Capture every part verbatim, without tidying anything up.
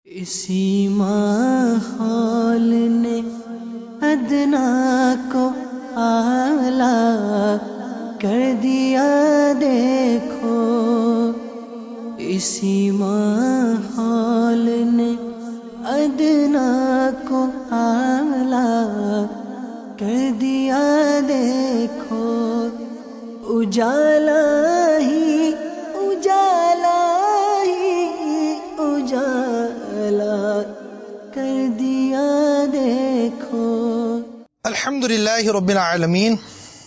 اسی ماحول نے ادنا کو اعلیٰ کر دیا دیکھو، اسی ماحول نے ادنا کو اعلیٰ کر دیا دیکھو، اجالا ہی اجالا ہی اجالا کر دیا دیکھو۔ الحمدللہ رب العالمین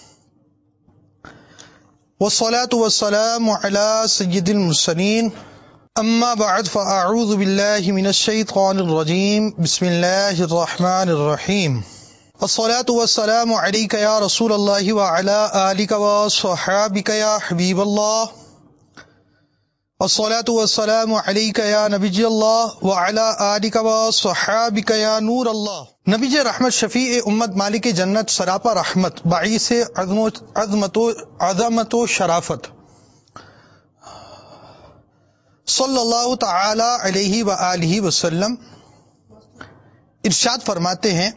والصلاة والسلام على سید المرسلین، اما بعد فاعوذ باللہ من الشیطان الرجیم، بسم اللہ الرحمن الرحیم۔ الصلاة والسلام علیک یا رسول اللہ وعلی آلک وصحابک یا حبیب اللہ، الصلاة والسلام علیک یا نبی اللہ وعلی آلک وصحابک یا نور اللہ۔ نبی رحمت، شفیع امت، مالک جنت، سراپا رحمت، باعث عظمت و عظمت و شرافت، صلی اللہ تعالی علیہ وآلہ وسلم ارشاد فرماتے ہیں،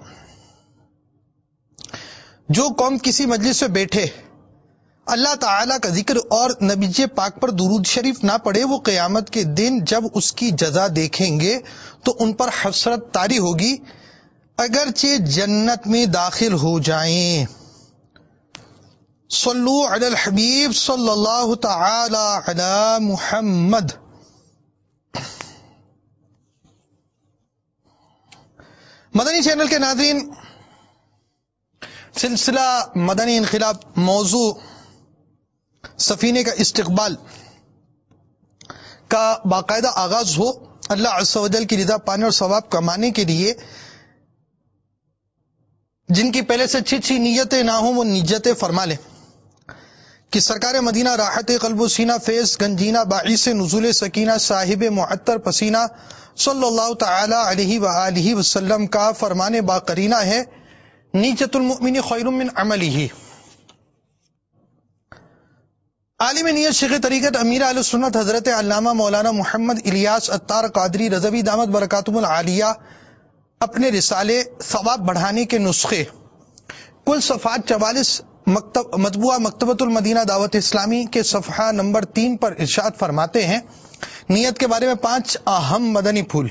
جو قوم کسی مجلس سے بیٹھے اللہ تعالیٰ کا ذکر اور نبی پاک پر درود شریف نہ پڑھے، وہ قیامت کے دن جب اس کی جزا دیکھیں گے تو ان پر حسرت طاری ہوگی، اگرچہ جنت میں داخل ہو جائیں۔ صلو علی الحبیب صلی اللہ تعالی علی محمد۔ مدنی چینل کے ناظرین، سلسلہ مدنی انقلاب، موضوع سفینے کا استقبال کا باقاعدہ آغاز ہو، اللہ عز و جل کی رضا پانے اور ثواب کمانے کے لیے جن کی پہلے سے اچھی اچھی نیتیں نہ ہوں وہ نیتیں فرما لیں کہ سرکار مدینہ راحت قلب و سینہ، فیض گنجینہ، باعث نزول سکینہ، صاحب معطر پسینہ صلی اللہ تعالی علیہ وآلہ وسلم کا فرمان باقرینہ ہے، نیت المؤمن خیر من عملہ۔ عالم نیت شیخ طریقت امیر اہل سنت حضرت علامہ مولانا محمد الیاس عطار قادری رضوی دامت برکاتہم العالیہ اپنے رسالے ثواب بڑھانے کے نسخے کل صفحات چوالیس مکتب مطبوعہ مکتبۃ المدینہ دعوت اسلامی کے صفحہ نمبر تین پر ارشاد فرماتے ہیں، نیت کے بارے میں پانچ اہم مدنی پھول۔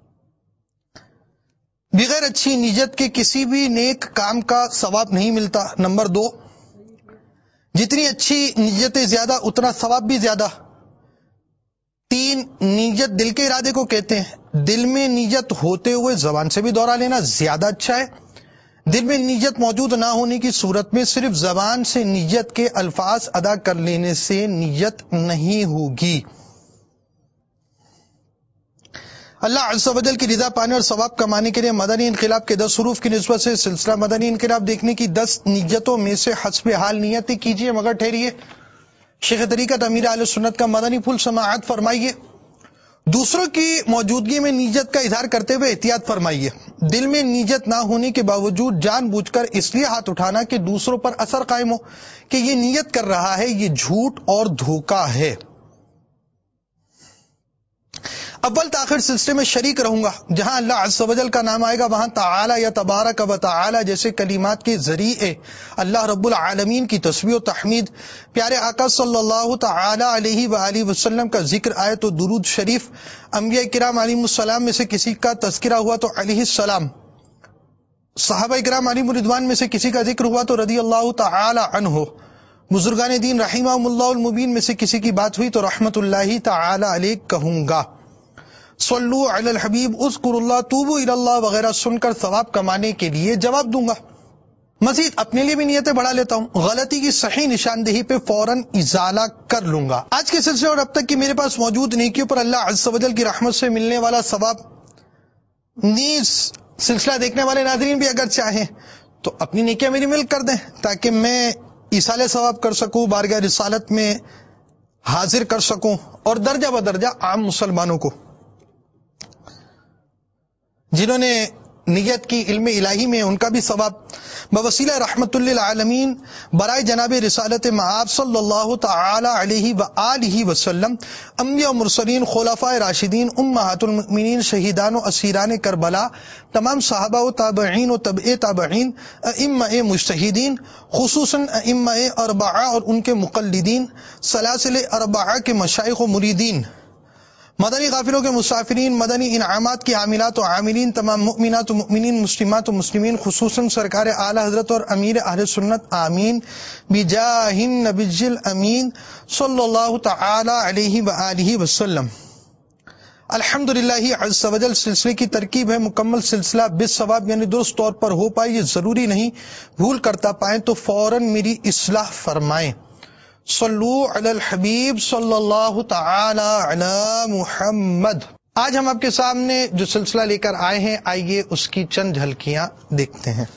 بغیر اچھی نیت کے کسی بھی نیک کام کا ثواب نہیں ملتا۔ نمبر دو، جتنی اچھی نیتیں زیادہ اتنا ثواب بھی زیادہ۔ تین، نیت دل کے ارادے کو کہتے ہیں، دل میں نیت ہوتے ہوئے زبان سے بھی دوہرا لینا زیادہ اچھا ہے۔ دل میں نیت موجود نہ ہونے کی صورت میں صرف زبان سے نیت کے الفاظ ادا کر لینے سے نیت نہیں ہوگی۔ اللہ عز و جل کی رضا پانے اور ثواب کمانے کے لیے مدنی انقلاب کے دس حروف کی نسبت سے سلسلہ مدنی انقلاب دیکھنے کی دس نیتوں میں سے حسب حال نیتیں کیجیے، مگر ٹھہریے، شیخ طریقت امیر اہل سنت کا مدنی پھول سماعت فرمائیے۔ دوسروں کی موجودگی میں نیت کا اظہار کرتے ہوئے احتیاط فرمائیے۔ دل میں نیت نہ ہونے کے باوجود جان بوجھ کر اس لیے ہاتھ اٹھانا کہ دوسروں پر اثر قائم ہو کہ یہ نیت کر رہا ہے، یہ جھوٹ اور دھوکہ ہے۔ اول تاخیر سلسلے میں شریک رہوں گا، جہاں اللہ عز و جل کا نام آئے گا وہاں تعالی یا تبارک و تعالی جیسے کلمات کے ذریعے اللہ رب العالمین کی تسبیح و تحمید، پیارے آقا صلی اللہ تعالی علیہ وآلہ وسلم کا ذکر آئے تو درود شریف، انبیاء کرام علیہم السلام میں سے کسی کا تذکرہ ہوا تو علیہ السلام، صحابہ کرام علیہم الرضوان میں سے کسی کا ذکر ہوا تو رضی اللہ تعالی عنہ، بزرگان دین رحمہم اللہ المبین میں سے کسی کی بات ہوئی تو رحمت اللہ تعالی علیہ کہوں گا۔ صلو علی الحبیب، اذکر اللہ، توبو الی اللہ وغیرہ سن کر ثواب کمانے کے لیے جواب دوں گا۔ مزید اپنے لیے بھی نیتیں بڑھا لیتا ہوں، غلطی کی صحیح نشاندہی پہ فوراً ازالہ کر لوں گا۔ آج کے سلسلے اور اب تک کی میرے پاس موجود نیکیوں پر اللہ عز و جل کی رحمت سے ملنے والا ثواب نیز سلسلہ دیکھنے والے ناظرین بھی اگر چاہیں تو اپنی نیکیاں میری مل کر دیں تاکہ میں ایصال ثواب کر سکوں، بارگاہ رسالت میں حاضر کر سکوں اور درجہ بدرجہ عام مسلمانوں کو جنہوں نے نیت کی علم الہی میں ان کا بھی ثواب، بوسیلہ رحمت للعالمین برائے جناب رسالت مآب صلی اللہ تعالی علیہ وآلہ وسلم، انبیاء و مرسلین، خلفاء راشدین، امہات المؤمنین، شہیدان و اسیران کربلا، تمام صحابہ و تابعین و تبع تابعین، ائمہ مجتہدین، خصوصاً ائمہ اربعہ اور ان کے مقلدین، سلاسل اربعہ کے مشائخ و مریدین، مدنی غافلوں کے مسافرین، مدنی انعامات کی عاملات و عاملین، تمام مؤمنات و مؤمنین، مسلمات و مسلمین، خصوصاً سرکار اعلی حضرت اور امیر اہل سنت، آمین بجاہ النبی الامین صلی اللہ تعالی علیہ وآلہ وسلم۔ الحمدللہ عز و جل سلسلے کی ترکیب ہے مکمل سلسلہ بالثواب، یعنی درست طور پر ہو پائے یہ ضروری نہیں، بھول کرتا پائیں تو فوراً میری اصلاح فرمائیں۔ صلو علی الحبیب صلی اللہ تعالی علی محمد۔ آج ہم آپ کے سامنے جو سلسلہ لے کر آئے ہیں، آئیے اس کی چند جھلکیاں دیکھتے ہیں۔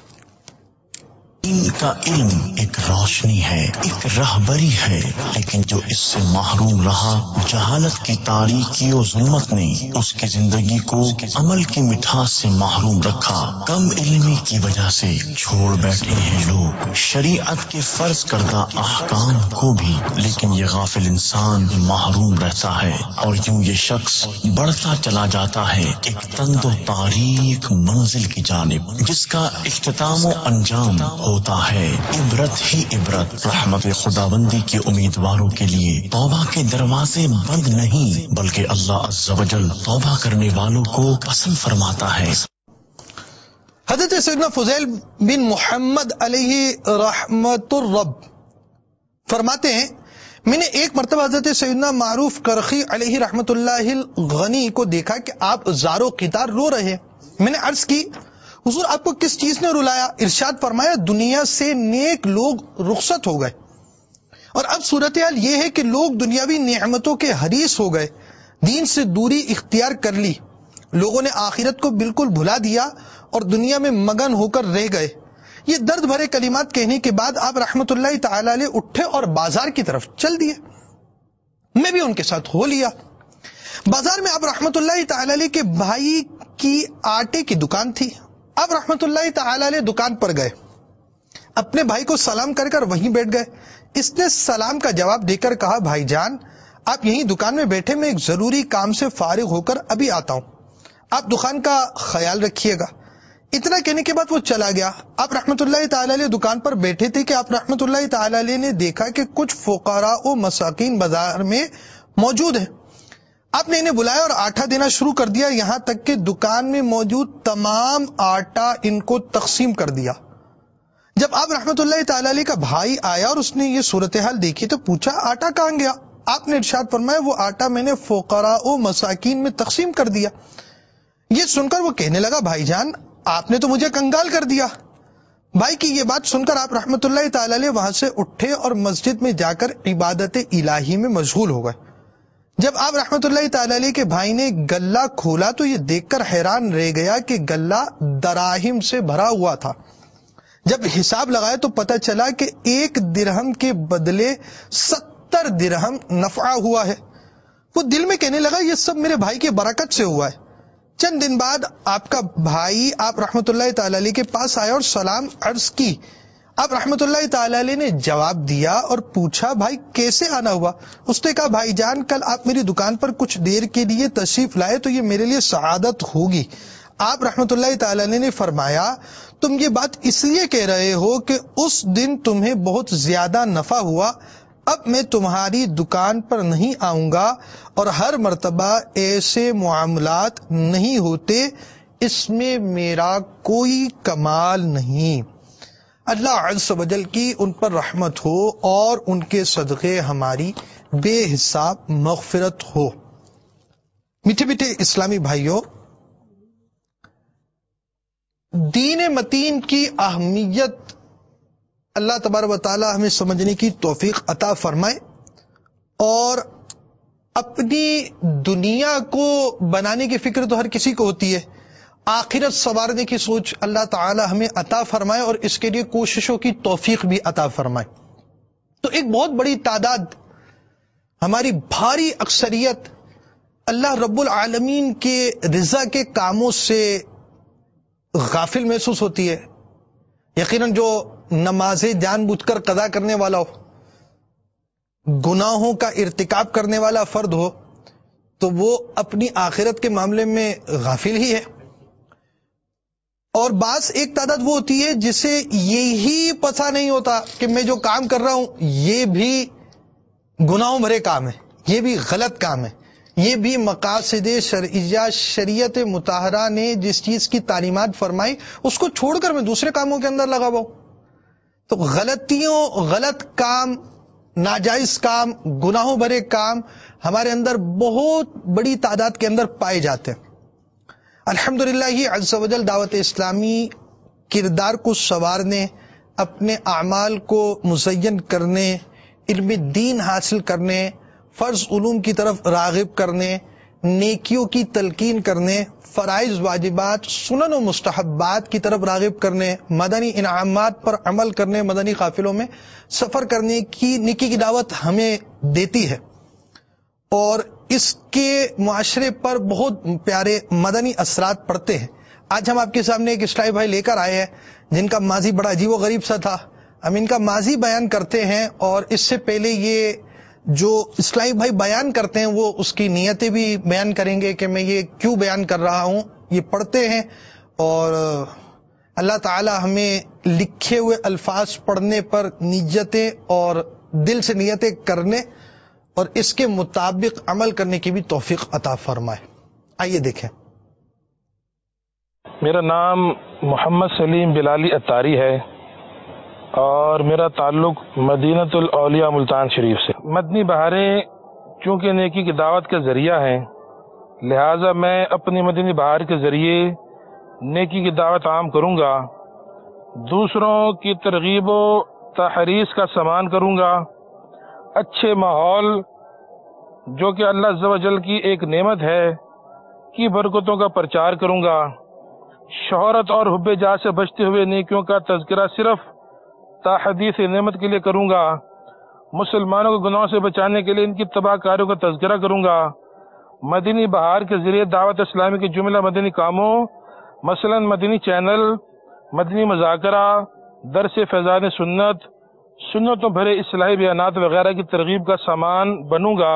دین کا علم ایک روشنی ہے، ایک رہبری ہے، لیکن جو اس سے محروم رہا، جہالت کی تاریکی و ظلمت نے اس کی زندگی کو عمل کی مٹھاس سے محروم رکھا۔ کم علمی کی وجہ سے چھوڑ بیٹھے ہیں لوگ شریعت کے فرض کردہ احکام کو بھی، لیکن یہ غافل انسان محروم رہتا ہے اور یوں یہ شخص بڑھتا چلا جاتا ہے ایک تند و تاریک منزل کی جانب، جس کا اختتام و انجام ہوتا ہے عبرت ہی عبرت۔ رحمت خداوندی کی امیدواروں کے لیے توبہ کے دروازے بند نہیں، بلکہ اللہ عز و جل توبہ کرنے والوں کو پسند فرماتا ہے۔ حضرت سیدنا فضیل بن محمد علیہ رحمت الرب فرماتے ہیں، میں نے ایک مرتبہ حضرت سیدنا معروف کرخی علیہ رحمت اللہ الغنی کو دیکھا کہ آپ زار و قطار رو رہے۔ میں نے عرض کی، حضور آپ کو کس چیز نے رلایا؟ ارشاد فرمایا، دنیا سے نیک لوگ رخصت ہو گئے، اور اب صورتحال یہ ہے کہ لوگ دنیاوی نعمتوں کے حریص ہو گئے، دین سے دوری اختیار کر لی، لوگوں نے آخرت کو بالکل بھلا دیا اور دنیا میں مگن ہو کر رہ گئے۔ یہ درد بھرے کلمات کہنے کے بعد آپ رحمت اللہ تعالی علیہ اٹھے اور بازار کی طرف چل دیے۔ میں بھی ان کے ساتھ ہو لیا۔ بازار میں آپ رحمت اللہ تعالی علیہ کے بھائی کی آٹے کی دکان تھی۔ آپ رحمت اللہ تعالی علیہ دکان پر گئے، اپنے بھائی کو سلام کر کر وہیں بیٹھ گئے۔ اس نے سلام کا جواب دے کر کہا، بھائی جان آپ یہیں دکان میں بیٹھے، میں ایک ضروری کام سے فارغ ہو کر ابھی آتا ہوں، آپ دکان کا خیال رکھیے گا۔ اتنا کہنے کے بعد وہ چلا گیا۔ آپ رحمت اللہ تعالی علیہ دکان پر بیٹھے تھے کہ آپ رحمت اللہ تعالی علیہ نے دیکھا کہ کچھ فقراء و مساکین بازار میں موجود ہیں۔ آپ نے انہیں بلایا اور آٹا دینا شروع کر دیا، یہاں تک کہ دکان میں موجود تمام آٹا ان کو تقسیم کر دیا۔ جب آپ رحمت اللہ تعالی علیہ کا بھائی آیا اور اس نے یہ صورتحال دیکھی تو پوچھا، آٹا کہاں گیا؟ آپ نے ارشاد فرمایا، وہ آٹا میں نے فقراء و مساکین میں تقسیم کر دیا۔ یہ سن کر وہ کہنے لگا، بھائی جان آپ نے تو مجھے کنگال کر دیا۔ بھائی کی یہ بات سن کر آپ رحمت اللہ تعالی علیہ وہاں سے اٹھے اور مسجد میں جا کر عبادت الہی میں مشغول ہو گئے۔ جب آپ رحمت اللہ تعالی علیہ کے بھائی نے گلہ کھولا تو یہ دیکھ کر حیران رہ گیا کہ گلہ دراہم سے بھرا ہوا تھا۔ جب حساب لگایا تو پتہ چلا کہ ایک درہم کے بدلے ستر درہم نفع ہوا ہے۔ وہ دل میں کہنے لگا، یہ سب میرے بھائی کی برکت سے ہوا ہے۔ چند دن بعد آپ کا بھائی آپ رحمت اللہ تعالی علیہ کے پاس آیا اور سلام عرض کی۔ آپ رحمت اللہ تعالی علیہ نے جواب دیا اور پوچھا، بھائی کیسے آنا ہوا؟ اس نے کہا، بھائی جان کل آپ میری دکان پر کچھ دیر کے لیے تشریف لائے تو یہ میرے لیے سعادت ہوگی۔ آپ رحمت اللہ تعالی علیہ نے فرمایا، تم یہ بات اس لیے کہہ رہے ہو کہ اس دن تمہیں بہت زیادہ نفع ہوا، اب میں تمہاری دکان پر نہیں آؤں گا اور ہر مرتبہ ایسے معاملات نہیں ہوتے، اس میں میرا کوئی کمال نہیں۔ اللہ عز و جل کی ان پر رحمت ہو اور ان کے صدقے ہماری بے حساب مغفرت ہو۔ میٹھے میٹھے اسلامی بھائیوں، دین متین کی اہمیت اللہ تبارک و تعالی ہمیں سمجھنے کی توفیق عطا فرمائے، اور اپنی دنیا کو بنانے کی فکر تو ہر کسی کو ہوتی ہے، آخرت سنوارنے کی سوچ اللہ تعالی ہمیں عطا فرمائے اور اس کے لیے کوششوں کی توفیق بھی عطا فرمائے۔ تو ایک بہت بڑی تعداد، ہماری بھاری اکثریت اللہ رب العالمین کے رضا کے کاموں سے غافل محسوس ہوتی ہے. یقیناً جو نمازیں جان بوجھ کر قضا کرنے والا ہو، گناہوں کا ارتکاب کرنے والا فرد ہو، تو وہ اپنی آخرت کے معاملے میں غافل ہی ہے. اور بعض ایک تعداد وہ ہوتی ہے جسے یہی پتہ نہیں ہوتا کہ میں جو کام کر رہا ہوں یہ بھی گناہوں بھرے کام ہے، یہ بھی غلط کام ہے، یہ بھی مقاصد شرعیہ شریعت مطہرہ نے جس چیز کی تعلیمات فرمائی اس کو چھوڑ کر میں دوسرے کاموں کے اندر لگا ہوا ہوں. تو غلطیوں، غلط کام، ناجائز کام، گناہوں بھرے کام ہمارے اندر بہت بڑی تعداد کے اندر پائے جاتے ہیں. الحمدللہ ہی عز و جل دعوت اسلامی کردار کو سنوارنے، اپنے اعمال کو مزین کرنے، علم دین حاصل کرنے، فرض علوم کی طرف راغب کرنے، نیکیوں کی تلقین کرنے، فرائض واجبات، سنن و مستحبات کی طرف راغب کرنے، مدنی انعامات پر عمل کرنے، مدنی قافلوں میں سفر کرنے کی نیکی کی دعوت ہمیں دیتی ہے. اور اس کے معاشرے پر بہت پیارے مدنی اثرات پڑتے ہیں. آج ہم آپ کے سامنے ایک اسلائی بھائی لے کر آئے ہیں جن کا ماضی بڑا عجیب و غریب سا تھا. ہم ان کا ماضی بیان کرتے ہیں اور اس سے پہلے یہ جو اسلائی بھائی بیان کرتے ہیں وہ اس کی نیتیں بھی بیان کریں گے کہ میں یہ کیوں بیان کر رہا ہوں. یہ پڑھتے ہیں اور اللہ تعالی ہمیں لکھے ہوئے الفاظ پڑھنے پر نیتیں اور دل سے نیتیں کرنے اور اس کے مطابق عمل کرنے کی بھی توفیق عطا فرمائے. آئیے دیکھیں. میرا نام محمد سلیم بلالی اتاری ہے اور میرا تعلق مدینۃ الاولیاء ملتان شریف سے. مدنی بہاریں چونکہ نیکی کی دعوت کا ذریعہ ہیں، لہٰذا میں اپنی مدنی بہار کے ذریعے نیکی کی دعوت عام کروں گا، دوسروں کی ترغیب و تحریض کا سامان کروں گا، اچھے ماحول جو کہ اللہ عز و جل کی ایک نعمت ہے کی برکتوں کا پرچار کروں گا، شہرت اور حب جاہ سے بچتے ہوئے نیکیوں کا تذکرہ صرف تحدیث نعمت کے لیے کروں گا، مسلمانوں کو گناہوں سے بچانے کے لیے ان کی تباہ کاریوں کا تذکرہ کروں گا. مدنی بہار کے ذریعے دعوت اسلامی کے جملہ مدنی کاموں مثلا مدنی چینل، مدنی مذاکرہ، درس فیضان سنت، سنتوں بھرے اصلاحی بیانات وغیرہ کی ترغیب کا سامان بنوں گا.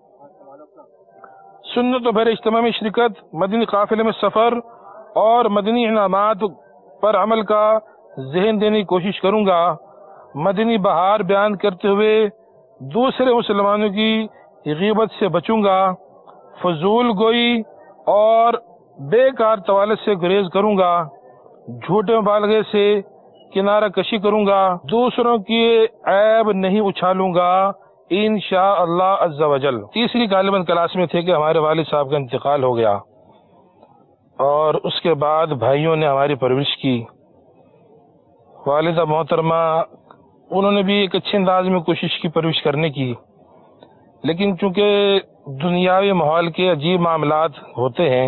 سنتوں بھرے اجتماع میں شرکت، مدنی قافلے میں سفر اور مدنی انعامات پر عمل کا ذہن دینے کی کوشش کروں گا. مدنی بہار بیان کرتے ہوئے دوسرے مسلمانوں کی غیبت سے بچوں گا، فضول گوئی اور بے کار طوالت سے گریز کروں گا، جھوٹے مبالغے سے کنارہ کشی کروں گا، دوسروں کی عیب نہیں اچھالوں گا انشاء اللہ عز و جل. تیسری غالباً کلاس میں تھے کہ ہمارے والد صاحب کا انتقال ہو گیا اور اس کے بعد بھائیوں نے ہماری پرورش کی. والدہ محترمہ انہوں نے بھی ایک اچھے انداز میں کوشش کی پرورش کرنے کی، لیکن چونکہ دنیاوی ماحول کے عجیب معاملات ہوتے ہیں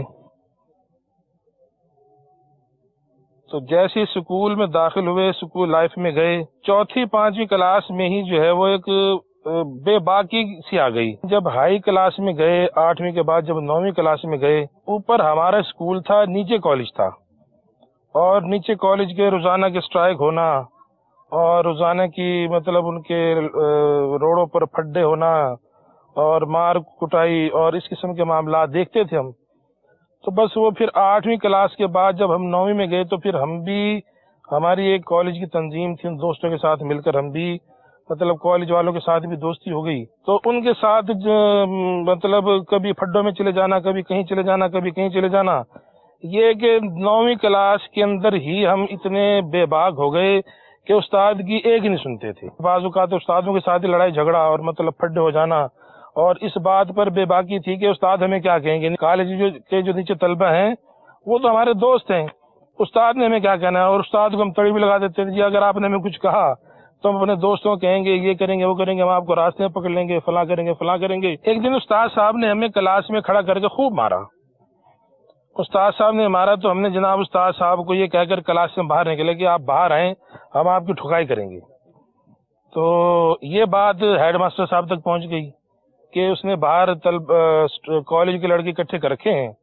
تو جیسے اسکول میں داخل ہوئے، اسکول لائف میں گئے، چوتھی پانچویں کلاس میں ہی جو ہے وہ ایک بے باکی سی آ گئی. جب ہائی کلاس میں گئے، آٹھویں کے بعد جب نویں کلاس میں گئے، اوپر ہمارا اسکول تھا، نیچے کالج تھا، اور نیچے کالج کے روزانہ کے اسٹرائک ہونا اور روزانہ کی مطلب ان کے روڈوں پر پھڈے ہونا اور مار کٹائی اور اس قسم کے معاملات دیکھتے تھے ہم. تو بس وہ پھر آٹھویں کلاس کے بعد جب ہم نویں میں گئے تو پھر ہم بھی، ہماری ایک کالج کی تنظیم تھی، ان دوستوں کے ساتھ مل کر ہم بھی مطلب کالج والوں کے ساتھ بھی دوستی ہو گئی. تو ان کے ساتھ مطلب کبھی پھڈوں میں چلے جانا، کبھی کہیں چلے جانا، کبھی کہیں چلے جانا. یہ کہ نویں کلاس کے اندر ہی ہم اتنے بے باک ہو گئے کہ استاد کی ایک ہی نہیں سنتے تھے. بعض اوقات استادوں کے ساتھ لڑائی جھگڑا اور مطلب پھڈے ہو جانا، اور اس بات پر بے باکی تھی کہ استاد ہمیں کیا کہیں گے. کالج کے جو نیچے طلبہ ہیں وہ تو ہمارے دوست ہیں، استاد نے ہمیں کیا کہنا ہے. اور استاد کو ہم تڑی بھی لگا دیتے تھے، جی اگر آپ نے ہمیں کچھ کہا تو ہم اپنے دوستوں کو کہیں گے، یہ کریں گے وہ کریں گے، ہم آپ کو راستے میں پکڑ لیں گے، فلاں کریں گے فلاں کریں گے. ایک دن استاد صاحب نے ہمیں کلاس میں کھڑا کر کے خوب مارا. استاد صاحب نے مارا تو ہم نے جناب استاد صاحب کو یہ کہہ کر کلاس سے باہر نکلے کہ آپ باہر آئیں، ہم آپ کی ٹھکائی کریں گے. تو یہ بات ہیڈ ماسٹر صاحب تک پہنچ گئی کہ اس نے باہر طلب کالج کے لڑکے اکٹھے کر رکھے ہیں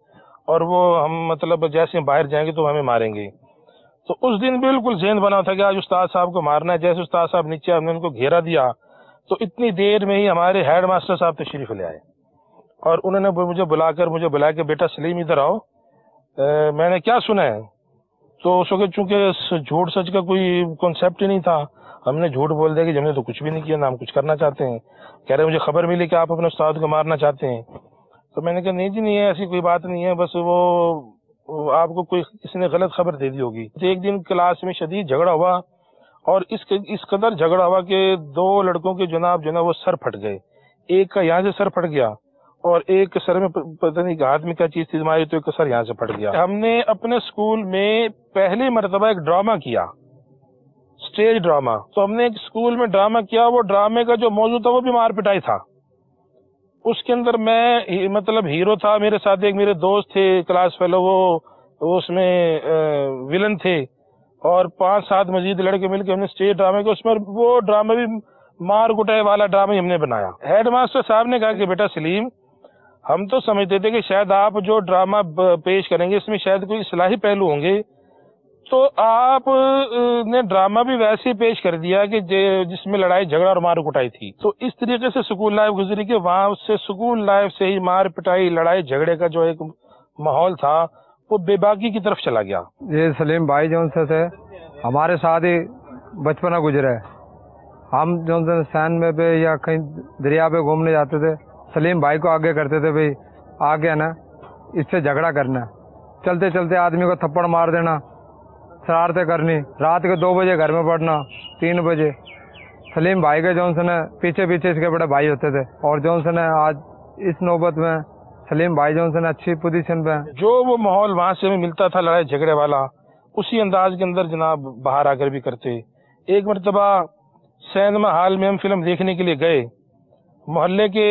اور وہ ہم مطلب جیسے باہر جائیں گے تو ہمیں ماریں گے. تو اس دن بالکل ذہن بنا تھا کہ آج استاد صاحب کو مارنا ہے. جیسے استاد صاحب نیچے ہم نے ان کو گھیرا دیا تو اتنی دیر میں ہی ہمارے ہیڈ ماسٹر صاحب تشریف لے آئے اور انہوں نے مجھے بلا کر مجھے بلایا کہ بیٹا سلیم ادھر آؤ. میں نے کیا سنا ہے؟ تو اس وقت چونکہ جھوٹ سچ کا کوئی کنسیپٹ ہی نہیں تھا, ہم نے جھوٹ بول دیا کہ ہم نے تو کچھ بھی نہیں کیا, نہ ہم کچھ کرنا چاہتے ہیں. کہہ رہے مجھے خبر ملی کہ آپ اپنے استاد کو مارنا چاہتے ہیں. تو میں نے کہا نہیں جی نہیں ہے, ایسی کوئی بات نہیں ہے, بس وہ آپ کو کوئی کسی نے غلط خبر دے دی ہوگی. ایک دن کلاس میں شدید جھگڑا ہوا اور اس اس قدر جھگڑا ہوا کہ دو لڑکوں کے جناب جو نا وہ سر پھٹ گئے. ایک کا یہاں سے سر پھٹ گیا اور ایک کے سر میں پتہ نہیں ہاتھ میں کیا چیز تھی ماری تو ایک کا سر یہاں سے پھٹ گیا. ہم نے اپنے اسکول میں پہلی مرتبہ ایک ڈرامہ کیا, اسٹیج ڈرامہ. تو ہم نے ایک اسکول میں ڈرامہ کیا, وہ ڈرامے کا جو موضوع تھا وہ بھی مار پٹائی تھا. اس کے اندر میں مطلب ہیرو تھا, میرے ساتھ ایک میرے دوست تھے کلاس فیلو, وہ اس میں ولن تھے, اور پانچ سات مزید لڑکے مل کے ہم نے اسٹیج ڈرامے کو, اس میں وہ ڈرامہ بھی مار کٹائی والا ڈرامہ ہم نے بنایا. ہیڈ ماسٹر صاحب نے کہا کہ بیٹا سلیم, ہم تو سمجھتے تھے کہ شاید آپ جو ڈرامہ پیش کریں گے اس میں شاید کوئی اصلاحی پہلو ہوں گے, تو آپ نے ڈرامہ بھی ویسے ہی پیش کر دیا کہ جس میں لڑائی جھگڑا اور مار کٹائی تھی. تو اس طریقے سے سکول لائف گزری کہ وہاں سے سکول لائف سے ہی مار پٹائی لڑائی جھگڑے کا جو ایک ماحول تھا وہ بے باکی کی طرف چلا گیا. یہ سلیم بھائی جو سے تھے ہمارے ساتھ ہی بچپنا گزرا ہے. ہم جو سین میں پہ یا کہیں دریا پہ گھومنے جاتے تھے, سلیم بھائی کو آگے کرتے تھے بھائی آگے نا اس سے جھگڑا کرنا, چلتے چلتے آدمی کو تھپڑ مار دینا, شرارتیں کرنی, رات کے دو بجے گھر میں پڑنا, تین بجے. سلیم بھائی کے جون سے پیچھے پیچھے اس کے بڑے بھائی ہوتے تھے, اور جون سے آج اس نوبت میں سلیم بھائی جون سے اچھی پوزیشن پہ. جو وہ ماحول وہاں سے ہمیں ملتا تھا لڑائی جھگڑے والا, اسی انداز کے اندر جناب باہر آ کر بھی کرتے. ایک مرتبہ سینما ہال میں ہم فلم دیکھنے کے لیے گئے, محلے کے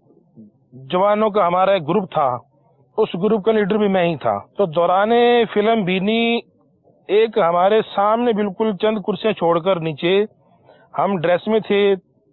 جوانوں کا ہمارا ایک گروپ تھا, اس گروپ کا لیڈر بھی میں ہی تھا. تو دوران فلم بینی ایک ہمارے سامنے بالکل چند کرسیاں چھوڑ کر نیچے ہم ڈریس میں تھے,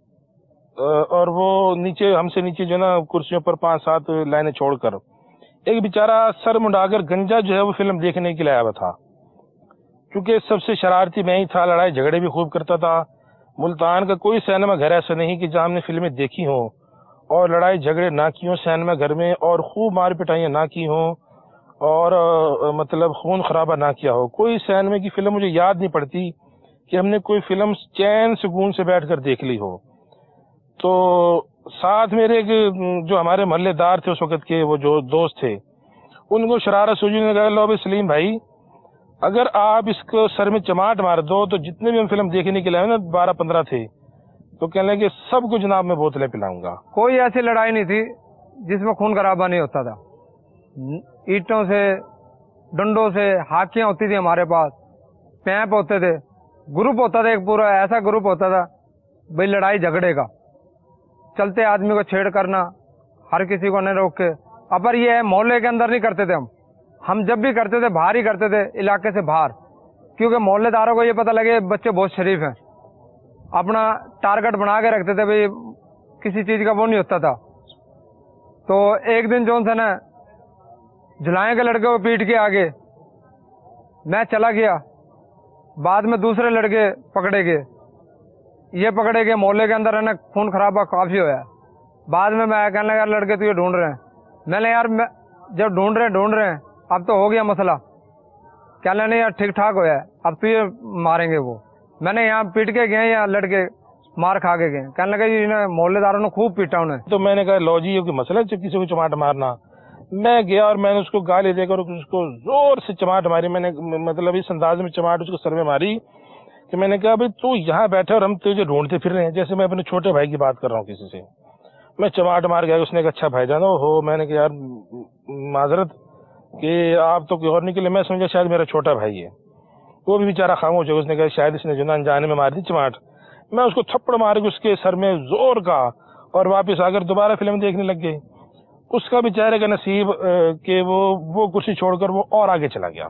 اور وہ نیچے ہم سے نیچے جو نا کرسیوں پر پانچ سات لائنیں چھوڑ کر ایک بیچارہ سر منڈا کر گنجا جو ہے وہ فلم دیکھنے کے لیے آیا ہوا تھا. کیونکہ سب سے شرارتی میں ہی تھا, لڑائی جھگڑے بھی خوب کرتا تھا. ملتان کا کوئی سینما گھر ایسا نہیں کہ جہاں ہم نے فلمیں دیکھی ہوں اور لڑائی جھگڑے نہ کی ہوں سینما گھر میں, اور خوب مار پٹائیاں نہ کی ہوں اور مطلب خون خرابہ نہ کیا ہو. کوئی سینما کی فلم مجھے یاد نہیں پڑتی کہ ہم نے کوئی فلم چین سکون سے بیٹھ کر دیکھ لی ہو. تو ساتھ میرے جو ہمارے محلے دار تھے اس وقت کے, وہ جو دوست تھے, ان کو شرارت سوجی نے کہا لو بھائی سلیم بھائی, اگر آپ اس کو سر میں چماٹ مار دو تو جتنے بھی ہم فلم دیکھنے کے لیے آئے نا بارہ پندرہ تھے, تو کہنے لگے سب کو جناب میں بوتلیں پلاؤں گا. کوئی ایسی لڑائی نہیں تھی جس میں خون خرابہ نہیں ہوتا تھا. اینٹوں سے, ڈنڈوں سے, ہاکیاں ہوتی تھی ہمارے پاس, پیپ ہوتے تھے, گروپ ہوتا تھا ایک پورا ایسا گروپ ہوتا تھا بھائی لڑائی جھگڑے کا, چلتے آدمی کو چھیڑ کرنا, ہر کسی کو نہیں روک کے. اپر یہ ہے محلے کے اندر نہیں کرتے تھے ہم ہم جب بھی کرتے تھے باہر ہی کرتے تھے, علاقے سے باہر, کیونکہ محلے داروں کو یہ پتہ لگے بچے بہت شریف ہیں, اپنا ٹارگٹ بنا کے رکھتے تھے بھائی, کسی چیز کا وہ نہیں ہوتا تھا. تو ایک دن جون سے نا جلائیں کے لڑکے کو پیٹ کے آگے میں چلا گیا, بعد میں دوسرے لڑکے پکڑے گئے, یہ پکڑے گئے, محلے کے اندر ہے نا خون خرابہ کافی ہوا. بعد میں میں کہنے لگا لڑکے تو یہ ڈھونڈ رہے ہیں, میں نے یار جب ڈھونڈ رہے ہیں ڈھونڈ رہے ہیں اب تو ہو گیا مسئلہ, کہنے نہیں یار ٹھیک ٹھاک ہوا ہے, اب تو یہ ماریں گے وہ. میں نے یہاں پیٹ کے گئے یا لڑکے مار کھا کے گئے, کہنے لگا جی محلے داروں نے خوب پیٹا انہیں. تو میں نے کہا لو جی یہ کوئی مسئلہ ہے کسی کو چماٹ مارنا. میں گیا اور میں نے اس کو گالی دے کر اس کو زور سے چماٹ ماری. میں نے مطلب اس انداز میں چماٹ اس کو سر میں ماری کہ میں نے کہا بھائی تو یہاں بیٹھے اور ہم تجھے ڈھونڈتے پھر رہے ہیں, جیسے میں اپنے چھوٹے بھائی کی بات کر رہا ہوں کسی سے. میں چماٹ مار گیا, اس نے کہا اچھا بھائی جان ہو. میں نے کہا یار معذرت کہ آپ تو کوئی اور نکلے, میں سمجھا شاید میرا چھوٹا بھائی ہے. وہ بھی بیچارہ خاموش ہے, اس نے کہا شاید اس نے جو نا انجانے میں مار دی چماٹ. میں اس کو تھپڑ مار کے اس کے سر میں زور کا اور واپس آ کر دوبارہ فلم دیکھنے لگ گئے. اس کا بیچارے کا نصیب کہ وہ وہ کرسی چھوڑ کر وہ اور آگے چلا گیا.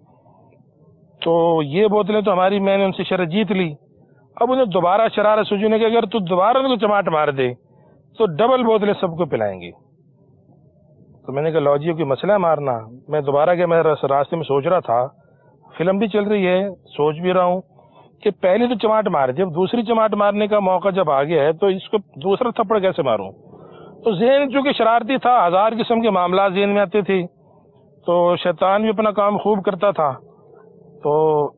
تو یہ بوتلیں تو ہماری, میں نے ان سے شرط جیت لی. اب انہیں دوبارہ شرارت سوجی نے کہ اگر تو دوبارہ ان کو چماٹ مار دے تو ڈبل بوتلیں سب کو پلائیں گے. تو میں نے کہا لو جی کوئی مسئلہ ہے مارنا. میں دوبارہ گیا, میں راستے میں سوچ رہا تھا فلم بھی چل رہی ہے, سوچ بھی رہا ہوں کہ پہلی تو چماٹ مار دی, اب دوسری چماٹ مارنے کا موقع جب آ گیا ہے تو اس کو دوسرا تھپڑ کیسے ماروں. تو ذہن چونکہ شرارتی تھا, ہزار قسم کے معاملات ذہن میں آتے تھے, تو شیطان بھی اپنا کام خوب کرتا تھا. تو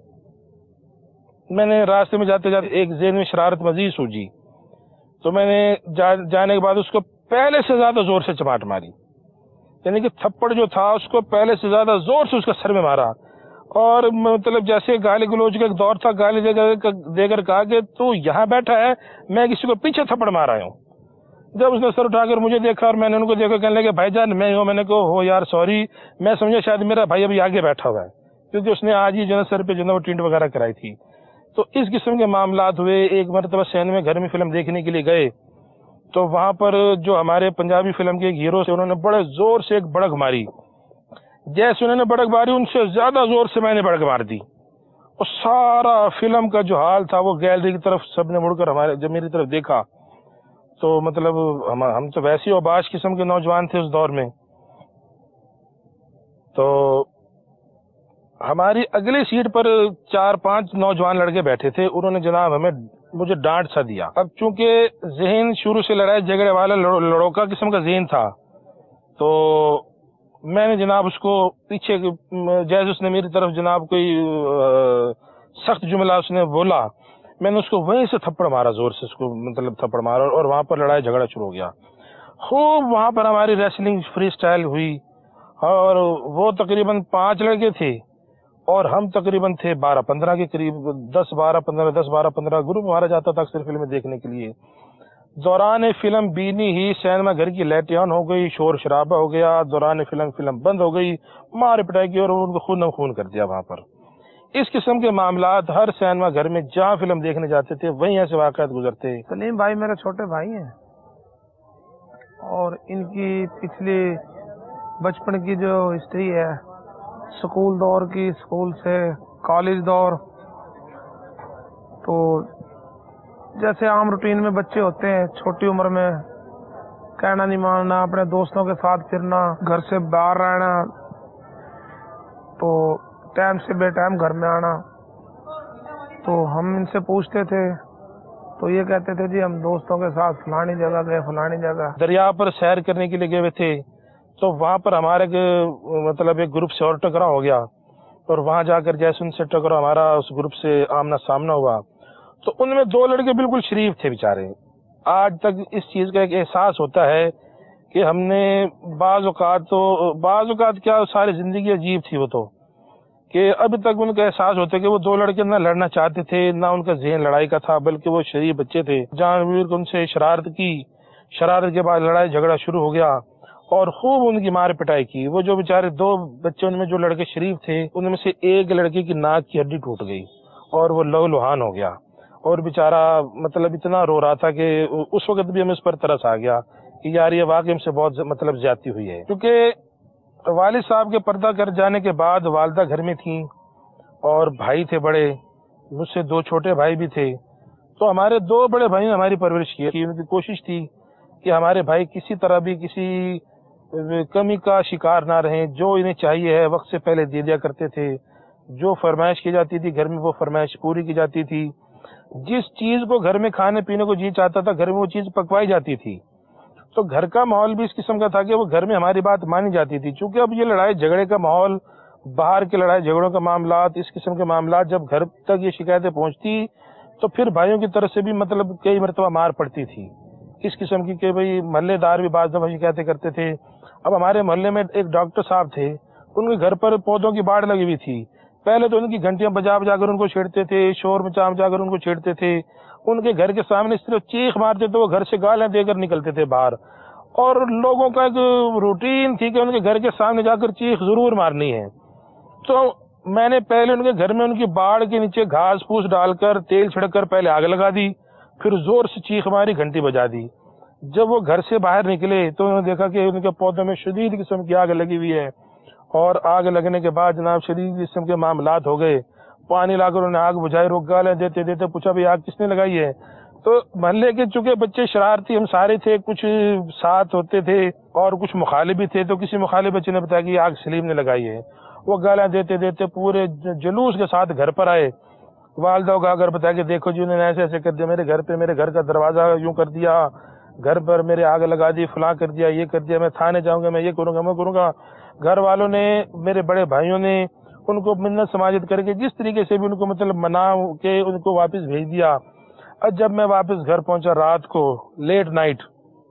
میں نے راستے میں جاتے جاتے ایک ذہن میں شرارت مزید سوجی, تو میں نے جا, جانے کے بعد اس کو پہلے سے زیادہ زور سے چماٹ ماری, یعنی کہ تھپڑ جو تھا اس کو پہلے سے زیادہ زور سے اس کا سر میں مارا. اور مطلب جیسے گالی گلوچ کا ایک دور تھا, گالی دے کر کہا کہ تو یہاں بیٹھا ہے, میں کسی کو پیچھے تھپڑ مار رہا ہوں. جب اس نے سر اٹھا کر مجھے دیکھا اور میں نے ان کو دیکھا, کہنے لگے بھائی جان میں ہوں. میں نے کہا ہو یار سوری, میں سمجھا شاید میرا بھائی ابھی آگے بیٹھا ہوا ہے, کیونکہ اس نے آج ہی جو ہے سر پہ جو ہے وہ ٹینٹ وغیرہ کرائی تھی. تو اس قسم کے معاملات ہوئے. ایک مرتبہ سین میں گھر میں فلم دیکھنے کے لیے گئے, تو وہاں پر جو ہمارے پنجابی فلم کے ایک ہیرو سے, انہوں نے بڑے زور سے ایک بڑک ماری. جیسے انہوں نے بڑک ماری, ان سے زیادہ زور سے میں نے بڑک مار دی, اور سارا فلم کا جو حال تھا وہ گیلری کی طرف سب نے مڑ کر ہمارے جب میری طرف دیکھا, تو مطلب ہم ہم تو ویسے اوباش قسم کے نوجوان تھے اس دور میں. تو ہماری اگلی سیٹ پر چار پانچ نوجوان لڑکے بیٹھے تھے, انہوں نے جناب ہمیں مجھے ڈانٹ سا دیا. اب چونکہ ذہن شروع سے لڑائی جھگڑے والا لڑوکا قسم کا ذہن تھا, تو میں نے جناب اس کو پیچھے جیسے اس نے میری طرف جناب کوئی سخت جملہ اس نے بولا, میں نے اس کو وہیں سے تھپڑ مارا, زور سے اس کو مطلب تھپڑ مارا, اور وہاں پر لڑائی جھگڑا شروع ہو گیا. خوب وہاں پر ہماری ریسلنگ فری سٹائل ہوئی, اور وہ تقریباً پانچ لڑکے تھے اور ہم تقریباً تھے بارہ پندرہ کے قریب, دس بارہ پندرہ دس بارہ پندرہ گروپ ہمارا جاتا تھا اکثر فلمیں دیکھنے کے لیے. دوران فلم بینی ہی سینما گھر کی لائٹ آن ہو گئی, شور شرابہ ہو گیا. دوران فلم فلم بند ہو گئی, مار پٹائی کی اور ان کو خون خون کر دیا وہاں پر. اس قسم کے معاملات ہر سینما گھر میں جہاں فلم دیکھنے جاتے تھے وہیں ایسے واقعات گزرتے. سلیم بھائی میرے چھوٹے بھائی ہیں, اور ان کی پچھلی بچپن کی جو ہسٹری ہے, اسکول دور کی, اسکول سے کالج دور, تو جیسے عام روٹین میں بچے ہوتے ہیں چھوٹی عمر میں, کہنا نہیں ماننا, اپنے دوستوں کے ساتھ پھرنا, گھر سے باہر رہنا, تو ٹائم سے بے ٹائم گھر میں آنا. تو ہم ان سے پوچھتے تھے تو یہ کہتے تھے جی ہم دوستوں کے ساتھ فلانی جگہ گئے, فلانی جگہ. دریا پر سیر کرنے کے لیے گئے ہوئے تھے, تو وہاں پر ہمارے مطلب ایک گروپ سے اور ٹکرا ہو گیا, اور وہاں جا کر جیسے ان سے ٹکرا ہمارا اس گروپ سے آمنا سامنا ہوا, تو ان میں دو لڑکے بالکل شریف تھے بیچارے. آج تک اس چیز کا ایک احساس ہوتا ہے کہ ہم نے بعض اوقات تو بعض اوقات کیا ساری زندگی عجیب تھی وہ, تو کہ ابھی تک ان کا احساس ہوتا ہے کہ وہ دو لڑکے نہ لڑنا چاہتے تھے, نہ ان کا ذہن لڑائی کا تھا, بلکہ وہ شریف بچے تھے. جان ویر کو ان سے شرارت کی, شرارت کے بعد لڑائی جھگڑا شروع ہو گیا, اور خوب ان کی مار پٹائی کی. وہ جو بیچارے دو بچے ان میں جو لڑکے شریف تھے, ان میں سے ایک لڑکے کی ناک کی ہڈی ٹوٹ گئی اور وہ لہو لہان ہو گیا, اور بیچارہ مطلب اتنا رو رہا تھا کہ اس وقت بھی ہمیں اس پر ترس آ گیا کہ یار یہ واقعی ہم سے بہت مطلب زیادتی ہوئی ہے. کیونکہ والد صاحب کے پردہ کر جانے کے بعد والدہ گھر میں تھیں, اور بھائی تھے بڑے, مجھ سے دو چھوٹے بھائی بھی تھے. تو ہمارے دو بڑے بھائی نے ہماری پرورش کی, ان کی کوشش تھی کہ ہمارے بھائی کسی طرح بھی کسی کمی کا شکار نہ رہیں, جو انہیں چاہیے ہے وقت سے پہلے دے دیا کرتے تھے. جو فرمائش کی جاتی تھی گھر میں وہ فرمائش پوری کی جاتی تھی. جس چیز کو گھر میں کھانے پینے کو جی چاہتا تھا گھر میں وہ چیز پکوائی جاتی تھی. تو گھر کا ماحول بھی اس قسم کا تھا کہ وہ گھر میں ہماری بات مانی جاتی تھی. چونکہ اب یہ لڑائی جھگڑے کا ماحول, باہر کے لڑائی جھگڑوں کا معاملات, اس قسم کے معاملات جب گھر تک یہ شکایتیں پہنچتی تو پھر بھائیوں کی طرف سے بھی مطلب کئی مرتبہ مار پڑتی تھی اس قسم کی کہ بھئی محلے دار بھی بعض دفعہ شکایتیں کرتے تھے. اب ہمارے محلے میں ایک ڈاکٹر صاحب تھے, ان کے گھر پر پودوں کی باڑ لگی ہوئی تھی. پہلے تو ان کی گھنٹیاں بجا بجا کر ان کو چھیڑتے تھے, شور مچا مچا کر ان کو چھیڑتے تھے. ان کے گھر کے سامنے اس طرح چیخ مارتے تو وہ گھر سے گالیاں دے کر نکلتے تھے باہر. اور لوگوں کا ایک روٹین تھی کہ ان کے گھر کے سامنے جا کر چیخ ضرور مارنی ہے. تو میں نے پہلے ان کے گھر میں ان کی باڑ کے نیچے گھاس پھوس ڈال کر تیل چھڑک کر پہلے آگ لگا دی, پھر زور سے چیخ ماری, گھنٹی بجا دی. جب وہ گھر سے باہر نکلے تو انہوں نے دیکھا کہ ان کے پودوں میں شدید قسم کی آگ لگی ہوئی ہے, اور آگ لگنے کے بعد جناب شدید قسم کے معاملات ہو گئے. پانی لا کر انہوں نے آگ بجھائی, روک گالیں دیتے دیتے پوچھا بھائی آگ کس نے لگائی ہے؟ تو محلے کے چونکہ بچے شرارتی ہم سارے تھے، کچھ ساتھ ہوتے تھے اور کچھ مخالف بھی تھے، تو کسی مخالف بچے نے بتایا کہ یہ آگ سلیم نے لگائی ہے. وہ گالیاں دیتے دیتے پورے جلوس کے ساتھ گھر پر آئے. والدہ کو اگر بتایا کہ دیکھو جی انہوں نے ایسے ایسے کر دیا، میرے گھر پہ میرے گھر کا دروازہ یوں کر دیا، گھر پر میرے آگ لگا دی، فلاں کر دیا، یہ کر دیا، میں تھانے جاؤں گا، میں یہ کروں گا، میں کروں گا. گھر والوں نے، میرے بڑے بھائیوں نے ان کو منت سماجت کر کے جس طریقے سے بھی ان کو مطلب منا کے ان کو واپس بھیج دیا. اب جب میں واپس گھر پہنچا رات کو لیٹ نائٹ،